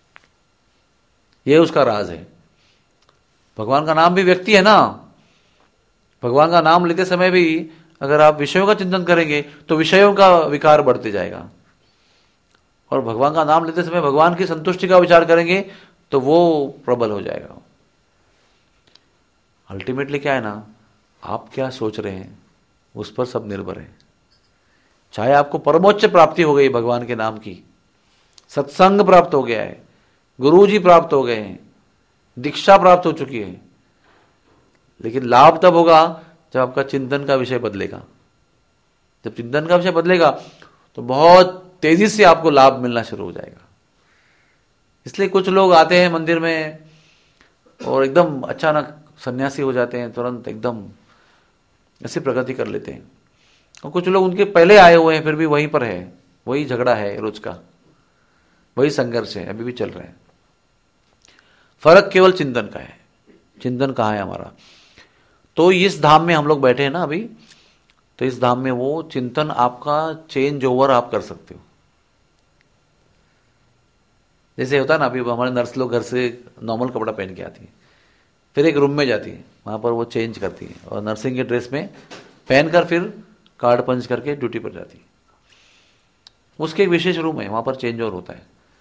यह उसका राज है। भगवान का नाम भी व्यक्ति है ना, भगवान का नाम लेते समय भी अगर आप विषयों का चिंतन करेंगे तो विषयों का विकार बढ़ते जाएगा, और भगवान का नाम लेते समय भगवान की संतुष्टि का विचार करेंगे तो वो प्रबल हो जाएगा। अल्टीमेटली क्या है ना, आप क्या सोच रहे हैं उस पर सब निर्भर है। चाहे आपको परमोच्च प्राप्ति हो गई भगवान के नाम की, सत्संग प्राप्त हो गया है, गुरु जी प्राप्त हो गए हैं, दीक्षा प्राप्त हो चुकी है, लेकिन लाभ तब होगा जब आपका चिंतन का विषय बदलेगा। जब चिंतन का विषय बदलेगा तो बहुत तेजी से आपको लाभ मिलना शुरू हो जाएगा। इसलिए कुछ लोग आते हैं मंदिर में और एकदम अचानक सन्यासी हो जाते हैं, तुरंत एकदम ऐसी प्रगति कर लेते हैं, और कुछ लोग उनके पहले आए हुए हैं फिर भी वहीं पर है, वही झगड़ा है रोज का, वही संघर्ष है, अभी भी चल रहा है। फर्क केवल चिंतन का है। चिंतन कहाँ है हमारा? तो इस धाम में हम लोग बैठे हैं ना अभी, तो इस धाम में वो चिंतन आपका चेंज ओवर आप कर सकते हो। जैसे होता है ना, अभी हमारे नर्स लोग घर से नॉर्मल कपड़ा पहन के आती है, फिर एक रूम में जाती है, वहां पर वो चेंज करती है और नर्सिंग के ड्रेस में पहनकर फिर कार्ड पंच करके ड्यूटी पर जाती है। उसके एक विशेष रूम है, वहां पर चेंज ओवर होता है।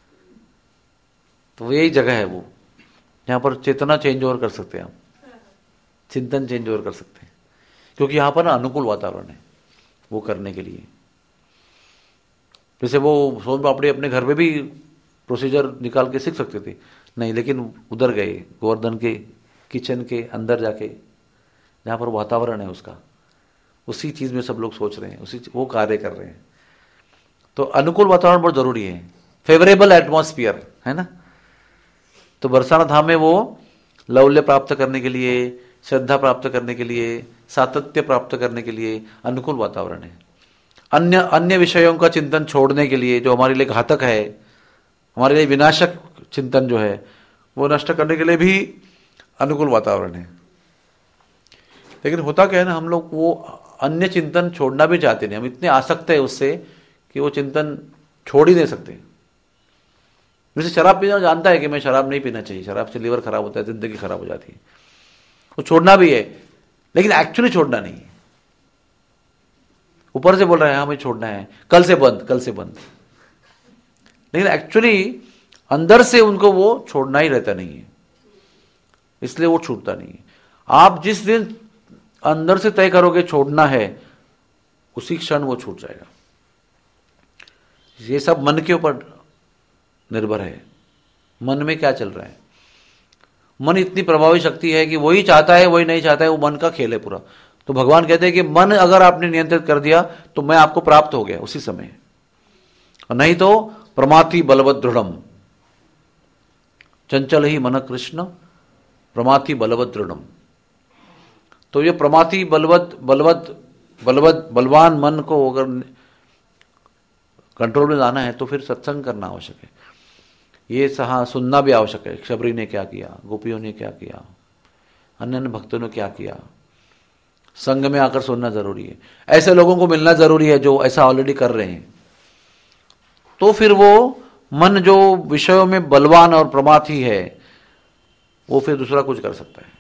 तो यही जगह है वो, जहां पर चेतना चेंज ओवर कर सकते हैं आप, चिंतन चेंज ओवर कर सकते हैं, क्योंकि यहां पर ना अनुकूल वातावरण है वो करने के लिए। जैसे वो सोन पापड़ी अपने घर पे भी प्रोसीजर निकाल के सीख सकते थे, नहीं, लेकिन उधर गए गोवर्धन के किचन के अंदर जाके, जहाँ पर वातावरण है उसका, उसी चीज़ में सब लोग सोच रहे हैं, उसी वो कार्य कर रहे हैं। तो अनुकूल वातावरण बहुत जरूरी है, फेवरेबल एटमॉस्फियर, है ना। तो बरसाना धाम में वो लौल्य प्राप्त करने के लिए, श्रद्धा प्राप्त करने के लिए, सातत्य प्राप्त करने के लिए अनुकूल वातावरण है। अन्य अन्य विषयों का चिंतन छोड़ने के लिए, जो हमारे लिए घातक है, हमारे लिए विनाशक चिंतन जो है, वो नष्ट करने के लिए भी अनुकूल वातावरण है। लेकिन होता क्या है ना, हम लोग वो अन्य चिंतन छोड़ना भी चाहते नहीं, हम इतने आसक्त है उससे कि वो चिंतन छोड़ ही नहीं सकते। जैसे शराब पीना जानता है कि मैं शराब नहीं पीना चाहिए, शराब से लीवर खराब होता है, जिंदगी खराब हो जाती है, वो छोड़ना भी है, लेकिन एक्चुअली छोड़ना नहीं है। ऊपर से बोल रहा है हाँ मुझे छोड़ना है, कल से बंद, कल से बंद, लेकिन एक्चुअली अंदर से उनको वो छोड़ना ही रहता नहीं है, इसलिए वो छूटता नहीं है। आप जिस दिन अंदर से तय करोगे छोड़ना है, उसी क्षण वो छूट जाएगा। ये सब मन के ऊपर निर्भर है, मन में क्या चल रहा है। मन इतनी प्रभावी शक्ति है कि वही चाहता है वही नहीं चाहता है, वो मन का खेल है पूरा। तो भगवान कहते हैं कि मन अगर आपने नियंत्रित कर दिया तो मैं आपको प्राप्त हो गया उसी समय, और नहीं तो प्रमाथि बलवत दृढ़म, चंचल ही मन कृष्ण प्रमाथि बलवत दृढ़म। तो ये प्रमाथि बलवान मन को अगर कंट्रोल में लाना है तो फिर सत्संग करना आवश्यक है। ये सुनना भी आवश्यक है, शबरी ने क्या किया, गोपियों ने क्या किया, अन्य भक्तों ने क्या किया, संग में आकर सुनना जरूरी है। ऐसे लोगों को मिलना जरूरी है जो ऐसा ऑलरेडी कर रहे हैं। तो फिर वो मन जो विषयों में बलवान और प्रमाथी है, वो फिर दूसरा कुछ कर सकता है।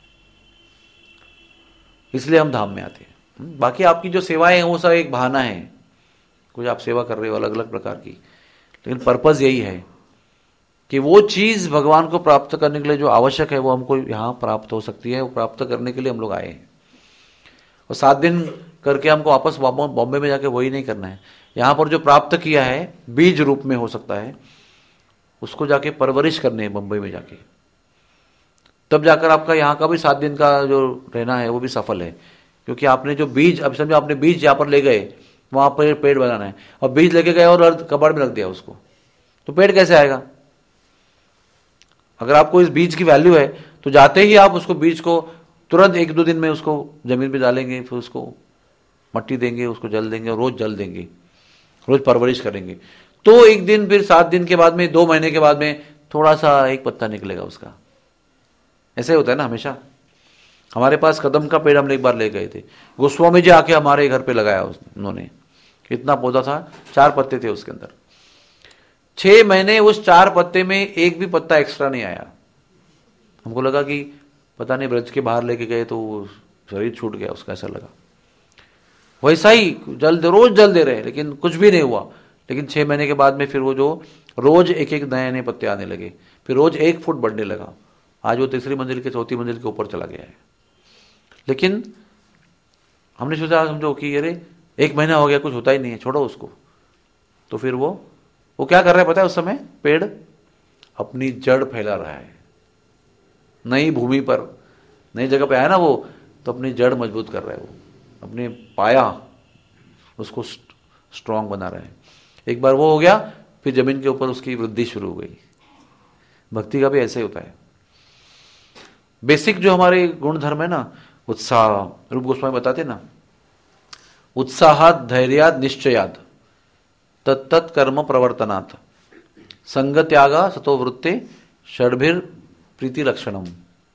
इसलिए हम धाम में आते हैं। बाकी आपकी जो सेवाएं हैं वो सब एक बहाना है, कुछ आप सेवा कर रहे हो अलग अलग प्रकार की, लेकिन पर्पज यही है कि वो चीज भगवान को प्राप्त करने के लिए जो आवश्यक है वो हमको यहाँ प्राप्त हो सकती है। वो प्राप्त करने के लिए हम लोग आए हैं। और 7 दिन करके हमको वापस बॉम्बे में जाके वही नहीं करना है। यहाँ पर जो प्राप्त किया है बीज रूप में हो सकता है, उसको जाके परवरिश करने है बम्बई में जाके, तब जाकर आपका यहाँ का भी 7 दिन का जो रहना है वो भी सफल है। क्योंकि आपने जो बीज, अब समझो आपने बीज यहाँ पर ले गए, वहां पर पेड़ बनाना है, और बीज लेके गए और कबाड़ में रख दिया उसको, तो पेड़ कैसे आएगा। अगर आपको इस बीज की वैल्यू है तो जाते ही आप उसको बीज को तुरंत 1-2 दिन में उसको जमीन पे डालेंगे, फिर उसको मट्टी देंगे, उसको जल देंगे, और रोज जल देंगे, रोज परवरिश करेंगे। तो एक दिन, फिर 7 दिन के बाद में, 2 महीने के बाद में थोड़ा सा एक पत्ता निकलेगा उसका। ऐसे होता है ना हमेशा। हमारे पास कदम का पेड़ हमने एक बार ले गए थे, गोस्वामी जी आके हमारे घर पे लगाया उन्होंने। इतना पौधा था, 4 पत्ते थे उसके अंदर। 6 महीने उस 4 पत्ते में एक भी पत्ता एक्स्ट्रा नहीं आया। हमको लगा कि पता नहीं ब्रज के बाहर लेके गए तो शरीर छूट गया उसका, ऐसा लगा। वैसा ही रोज जल दे रहे, लेकिन कुछ भी नहीं हुआ। लेकिन 6 महीने के बाद में फिर वो जो रोज एक एक नए नए पत्ते आने लगे, फिर रोज 1 फुट बढ़ने लगा। आज वो 3री मंजिल के 4थी मंजिल के ऊपर चला गया है। लेकिन हमने सोचा, समझो कि अरे 1 महीना हो गया, कुछ होता ही नहीं है, छोड़ो उसको। तो फिर वो क्या कर रहा है पता है, उस समय पेड़ अपनी जड़ फैला रहा है नई भूमि पर, नई जगह पे आया ना वो, तो अपनी जड़ मजबूत कर रहा है, वो अपने पाया उसको स्ट्रांग बना रहा है। एक बार वो हो गया, फिर जमीन के ऊपर उसकी वृद्धि शुरू हो गई। भक्ति का भी ऐसे ही होता है। बेसिक जो हमारे गुण धर्म है ना, उत्साह, रूप गोस्वामी बताते ना, उत्साहात धैर्यात निश्चयात तत्त कर्म प्रवर्तनात् संग त्यागा सतो वृत्ते षड्भिर प्रीति लक्षणम।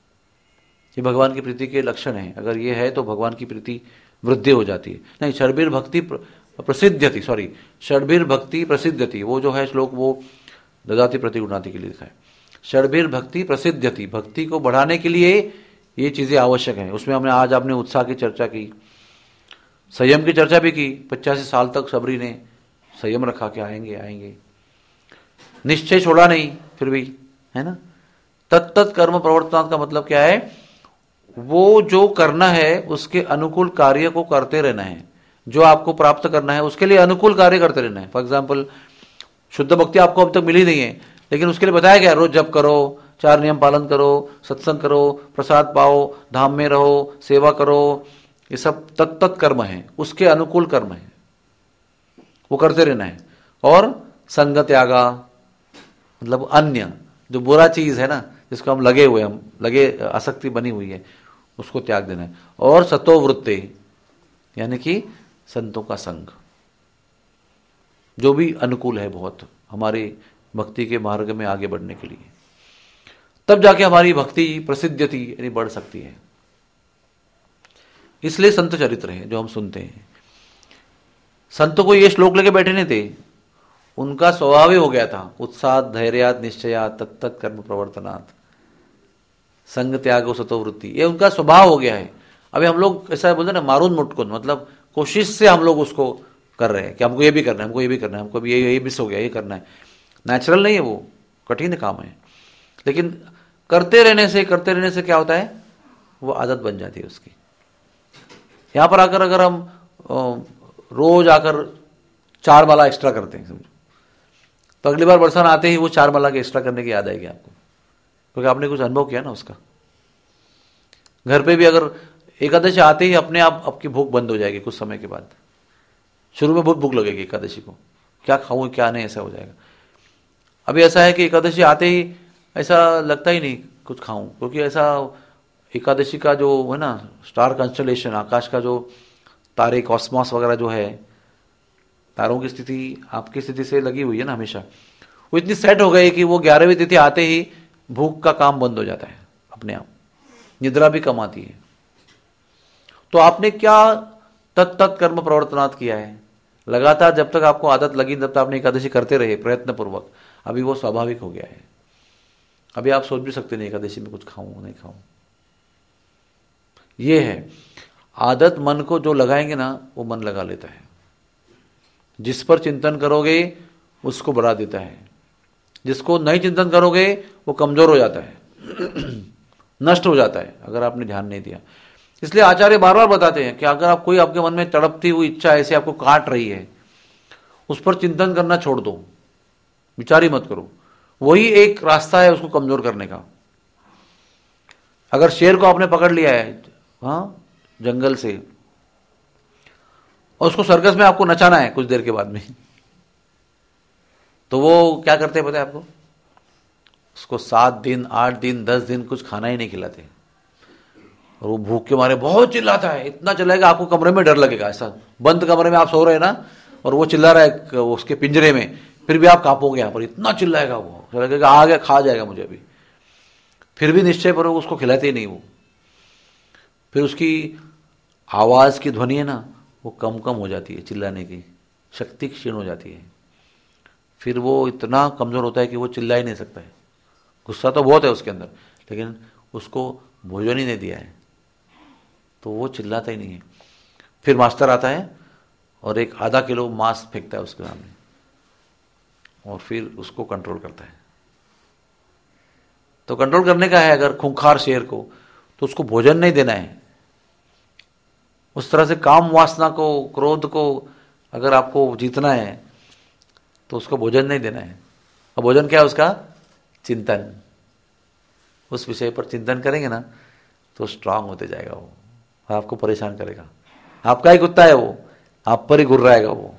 ये भगवान की प्रीति के लक्षण है। अगर ये है तो भगवान की प्रीति वृद्धि हो जाती है। नहीं, षड्भिर भक्ति प्रसिद्ध्यति, सॉरी, षड्भिर भक्ति प्रसिद्ध्यति, वो जो है श्लोक वो ददाति प्रतिगुणाति के लिए लिखा है। षड्भिर भक्ति प्रसिद्ध्यति, भक्ति को बढ़ाने के लिए ये चीजें आवश्यक हैं। उसमें हमने आज आपने उत्साह की चर्चा की, संयम की चर्चा भी की। 85 साल तक सबरी ने संयम रखा कि आएंगे आएंगे, निश्चय छोड़ा नहीं फिर भी, है ना। तत्त कर्म प्रवर्तनात् का मतलब क्या है, वो जो करना है उसके अनुकूल कार्य को करते रहना है। जो आपको प्राप्त करना है उसके लिए अनुकूल कार्य करते रहना है। फॉर एग्जाम्पल, शुद्ध भक्ति आपको अब तक मिली नहीं है, लेकिन उसके लिए बताया गया रोज जप करो, 4 नियम पालन करो, सत्संग करो, प्रसाद पाओ, धाम में रहो, सेवा करो, ये सब तत्त कर्म है, उसके अनुकूल कर्म है, वो करते रहना है। और संग त्यागा, मतलब अन्य जो बुरा चीज है ना, जिसको हम लगे आसक्ति बनी हुई है, उसको त्याग देना है। और सतो वृत्ते, यानी कि संतों का संग, जो भी अनुकूल है बहुत हमारी भक्ति के मार्ग में आगे बढ़ने के लिए, तब जाके हमारी भक्ति प्रसिद्धति यानी बढ़ सकती है। इसलिए संत चरित्र है जो हम सुनते हैं। संतों को ये श्लोक लेके बैठे नहीं थे, उनका स्वभाव ही हो गया था, उत्साह धैर्यात निश्चयात तत्त कर्म प्रवर्तनात् संग त्यागो सतो वृत्ति, ये उनका स्वभाव हो गया है। अभी हम लोग ऐसा बोलते ना, मारून मुटकुन, मतलब कोशिश से हम लोग उसको कर रहे हैं कि हमको ये भी करना है, हमको ये भी करना है, हमको भी ये मिस हो गया, ये करना है। नेचुरल नहीं है वो, कठिन काम है। लेकिन करते रहने से क्या होता है, वो आदत बन जाती है उसकी। यहां पर आकर अगर हम रोज आकर 4 माला एक्स्ट्रा करते हैं समझो, तो अगली बार बरसात आते ही वो 4 माला के एक्स्ट्रा करने की याद आएगी आपको, क्योंकि आपने कुछ अनुभव किया ना उसका। घर पे भी अगर एकादशी आते ही अपने आप आपकी भूख बंद हो जाएगी कुछ समय के बाद। शुरू में बहुत भूख लगेगी एकादशी को, क्या खाऊं क्या नहीं, ऐसा हो जाएगा। अभी ऐसा है कि एकादशी आते ही ऐसा लगता ही नहीं कुछ खाऊं, क्योंकि ऐसा एकादशी का जो है ना स्टार कंस्टलेशन, आकाश का जो तारे कॉस्मॉस वगैरह जो है, तारों की स्थिति आपकी स्थिति से लगी हुई है ना हमेशा, वो इतनी सेट हो गई कि वो 11वीं तिथि आते ही भूख का काम बंद हो जाता है अपने आप, निद्रा भी कम आती है। तो आपने क्या तत्त कर्म प्रवर्तनात् किया है लगातार, जब तक आपको आदत लगी तब तक आपने एकादशी करते रहे प्रयत्न पूर्वक, अभी वो स्वाभाविक हो गया है। अभी आप सोच भी सकते नहीं एकादशी में कुछ खाऊं नहीं खाऊं। ये है आदत, मन को जो लगाएंगे ना वो मन लगा लेता है। जिस पर चिंतन करोगे उसको बढ़ा देता है, जिसको नहीं चिंतन करोगे वो कमजोर हो जाता है, नष्ट हो जाता है अगर आपने ध्यान नहीं दिया। इसलिए आचार्य बार बार बताते हैं कि अगर आप कोई आपके मन में तड़पती हुई इच्छा ऐसे आपको काट रही है, उस पर चिंतन करना छोड़ दो, विचार ही मत करो। वही एक रास्ता है उसको कमजोर करने का। अगर शेर को आपने पकड़ लिया है जंगल से, और उसको सर्कस में आपको नचाना है कुछ देर के बाद में, तो वो क्या करते हैं पता है आपको? उसको 7 दिन 8 दिन 10 दिन कुछ खाना ही नहीं खिलाते, और वो भूख के मारे बहुत चिल्लाता है, इतना चिल्लाएगा आपको कमरे में डर लगेगा। ऐसा बंद कमरे में आप सो रहे हैं ना, और वो चिल्ला रहा है उसके पिंजरे में, फिर भी आप कांपोगे यहाँ पर, इतना चिल्लाएगा वो, लगेगा आ गया खा जाएगा मुझे अभी। फिर भी निश्चय पर उसको खिलाते ही नहीं वो। फिर उसकी आवाज की ध्वनि है ना वो कम हो जाती है, चिल्लाने की शक्ति क्षीण हो जाती है। फिर वो इतना कमजोर होता है कि वो चिल्ला ही नहीं सकता है। गुस्सा तो बहुत है उसके अंदर, लेकिन उसको भोजन ही नहीं दिया है तो वो चिल्लाता ही नहीं है। फिर मास्टर आता है और एक आधा किलो मांस फेंकता है उसके सामने, और फिर उसको कंट्रोल करता है। तो कंट्रोल करने का है अगर खूंखार शेर को, तो उसको भोजन नहीं देना है। उस तरह से काम वासना को, क्रोध को अगर आपको जीतना है तो उसको भोजन नहीं देना है। और भोजन क्या है उसका? चिंतन। उस विषय पर चिंतन करेंगे ना तो स्ट्रांग होते जाएगा वो, आपको परेशान करेगा। आपका ही कुत्ता है वो, आप पर ही घुर रहेगा वो,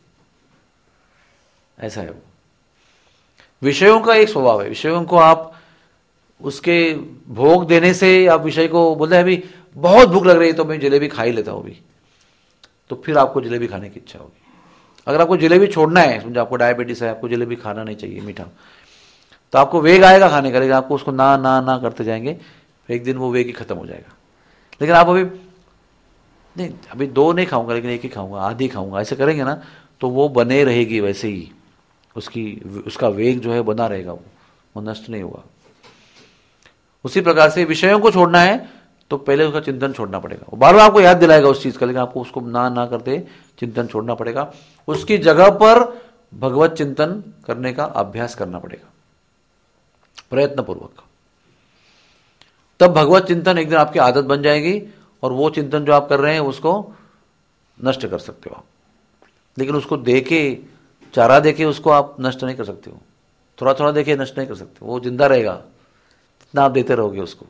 ऐसा है वो। विषयों का एक स्वभाव है, विषयों को आप उसके भोग देने से आप विषय को बोलते हैं अभी बहुत भूख लग रही है तो मैं जलेबी खा ही लेता हूं अभी, तो फिर आपको जलेबी खाने की इच्छा होगी। अगर आपको जलेबी छोड़ना है, समझो आपको डायबिटीज है, आपको जलेबी खाना नहीं चाहिए मीठा, तो आपको वेग आएगा खाने का, लेकिन आपको उसको ना ना ना करते जाएंगे, फिर एक दिन वो वेग ही खत्म हो जाएगा। लेकिन आप अभी नहीं, अभी 2 नहीं खाऊंगा लेकिन 1 ही खाऊंगा, आधी खाऊंगा, ऐसे करेंगे ना तो वो बने रहेगी वैसे ही, उसका वेग जो है बना रहेगा, वो नष्ट नहीं होगा। उसी प्रकार से विषयों को छोड़ना है तो पहले उसका चिंतन छोड़ना पड़ेगा। वो बार बार आपको याद दिलाएगा उस चीज का, लेकिन आपको उसको ना ना करते चिंतन छोड़ना पड़ेगा। उसकी जगह पर भगवत चिंतन करने का अभ्यास करना पड़ेगा प्रयत्न पूर्वक। तब भगवत चिंतन एक दिन आपकी आदत बन जाएगी, और वो चिंतन जो आप कर रहे हैं उसको नष्ट कर सकते हो आप। लेकिन उसको देके, चारा देके उसको आप नष्ट नहीं कर सकते हो, थोड़ा थोड़ा देखिए, नष्ट नहीं कर सकते, वो जिंदा रहेगा जितना आप देते रहोगे उसको।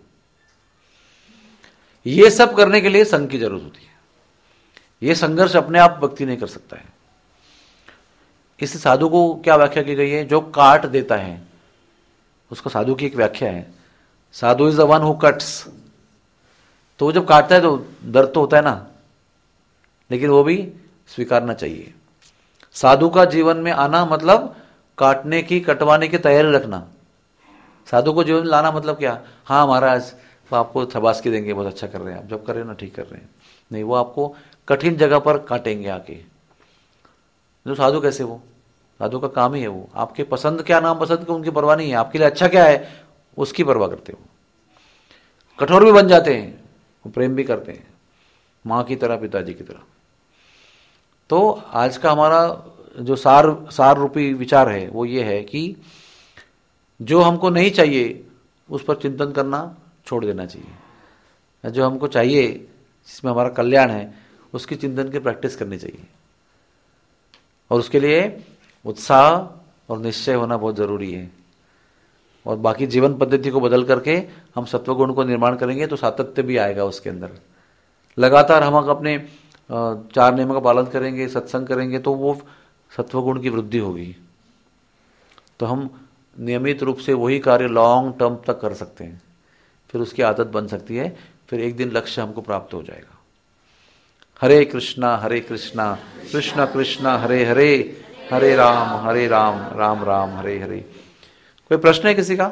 ये सब करने के लिए संघ की जरूरत होती है। ये संघर्ष अपने आप व्यक्ति नहीं कर सकता है। इस साधु को क्या व्याख्या की गई है? जो काट देता है, उसको साधु की एक व्याख्या है, sadhu is the one who cuts. तो वो जब काटता है तो दर्द तो होता है ना, लेकिन वो भी स्वीकारना चाहिए। साधु का जीवन में आना मतलब काटने की, कटवाने की तैयारी रखना। साधु को जीवन में लाना मतलब क्या? हाँ महाराज, वो आपको थबासकी देंगे, बहुत अच्छा कर रहे हैं आप, जब कर रहे हैं ना ठीक कर रहे हैं। नहीं, वो आपको कठिन जगह पर काटेंगे आके। जो साधु कैसे? वो साधु का काम ही है वो आपके पसंद क्या, नाम पसंद की उनकी परवाह नहीं है, आपके लिए अच्छा क्या है उसकी परवाह करते हो। कठोर भी बन जाते हैं, वो प्रेम भी करते हैं, माँ की तरह, पिताजी की तरह। तो आज का हमारा जो सार रूपी विचार है वो ये है कि जो हमको नहीं चाहिए उस पर चिंतन करना छोड़ देना चाहिए। जो हमको चाहिए, जिसमें हमारा कल्याण है, उसकी चिंतन की प्रैक्टिस करनी चाहिए। और उसके लिए उत्साह और निश्चय होना बहुत जरूरी है। और बाकी जीवन पद्धति को बदल करके हम सत्वगुण को निर्माण करेंगे तो सातत्य भी आएगा उसके अंदर। लगातार हम अपने 4 नियमों का पालन करेंगे, सत्संग करेंगे, तो वो सत्वगुण की वृद्धि होगी। तो हम नियमित रूप से वही कार्य लॉन्ग टर्म तक कर सकते हैं, फिर उसकी आदत बन सकती है, फिर एक दिन लक्ष्य हमको प्राप्त हो जाएगा। हरे कृष्णा कृष्ण कृष्ण हरे हरे, हरे राम राम राम हरे हरे। कोई प्रश्न है किसी का?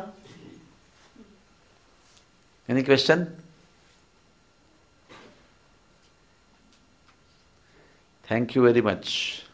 Any question? Thank you very much.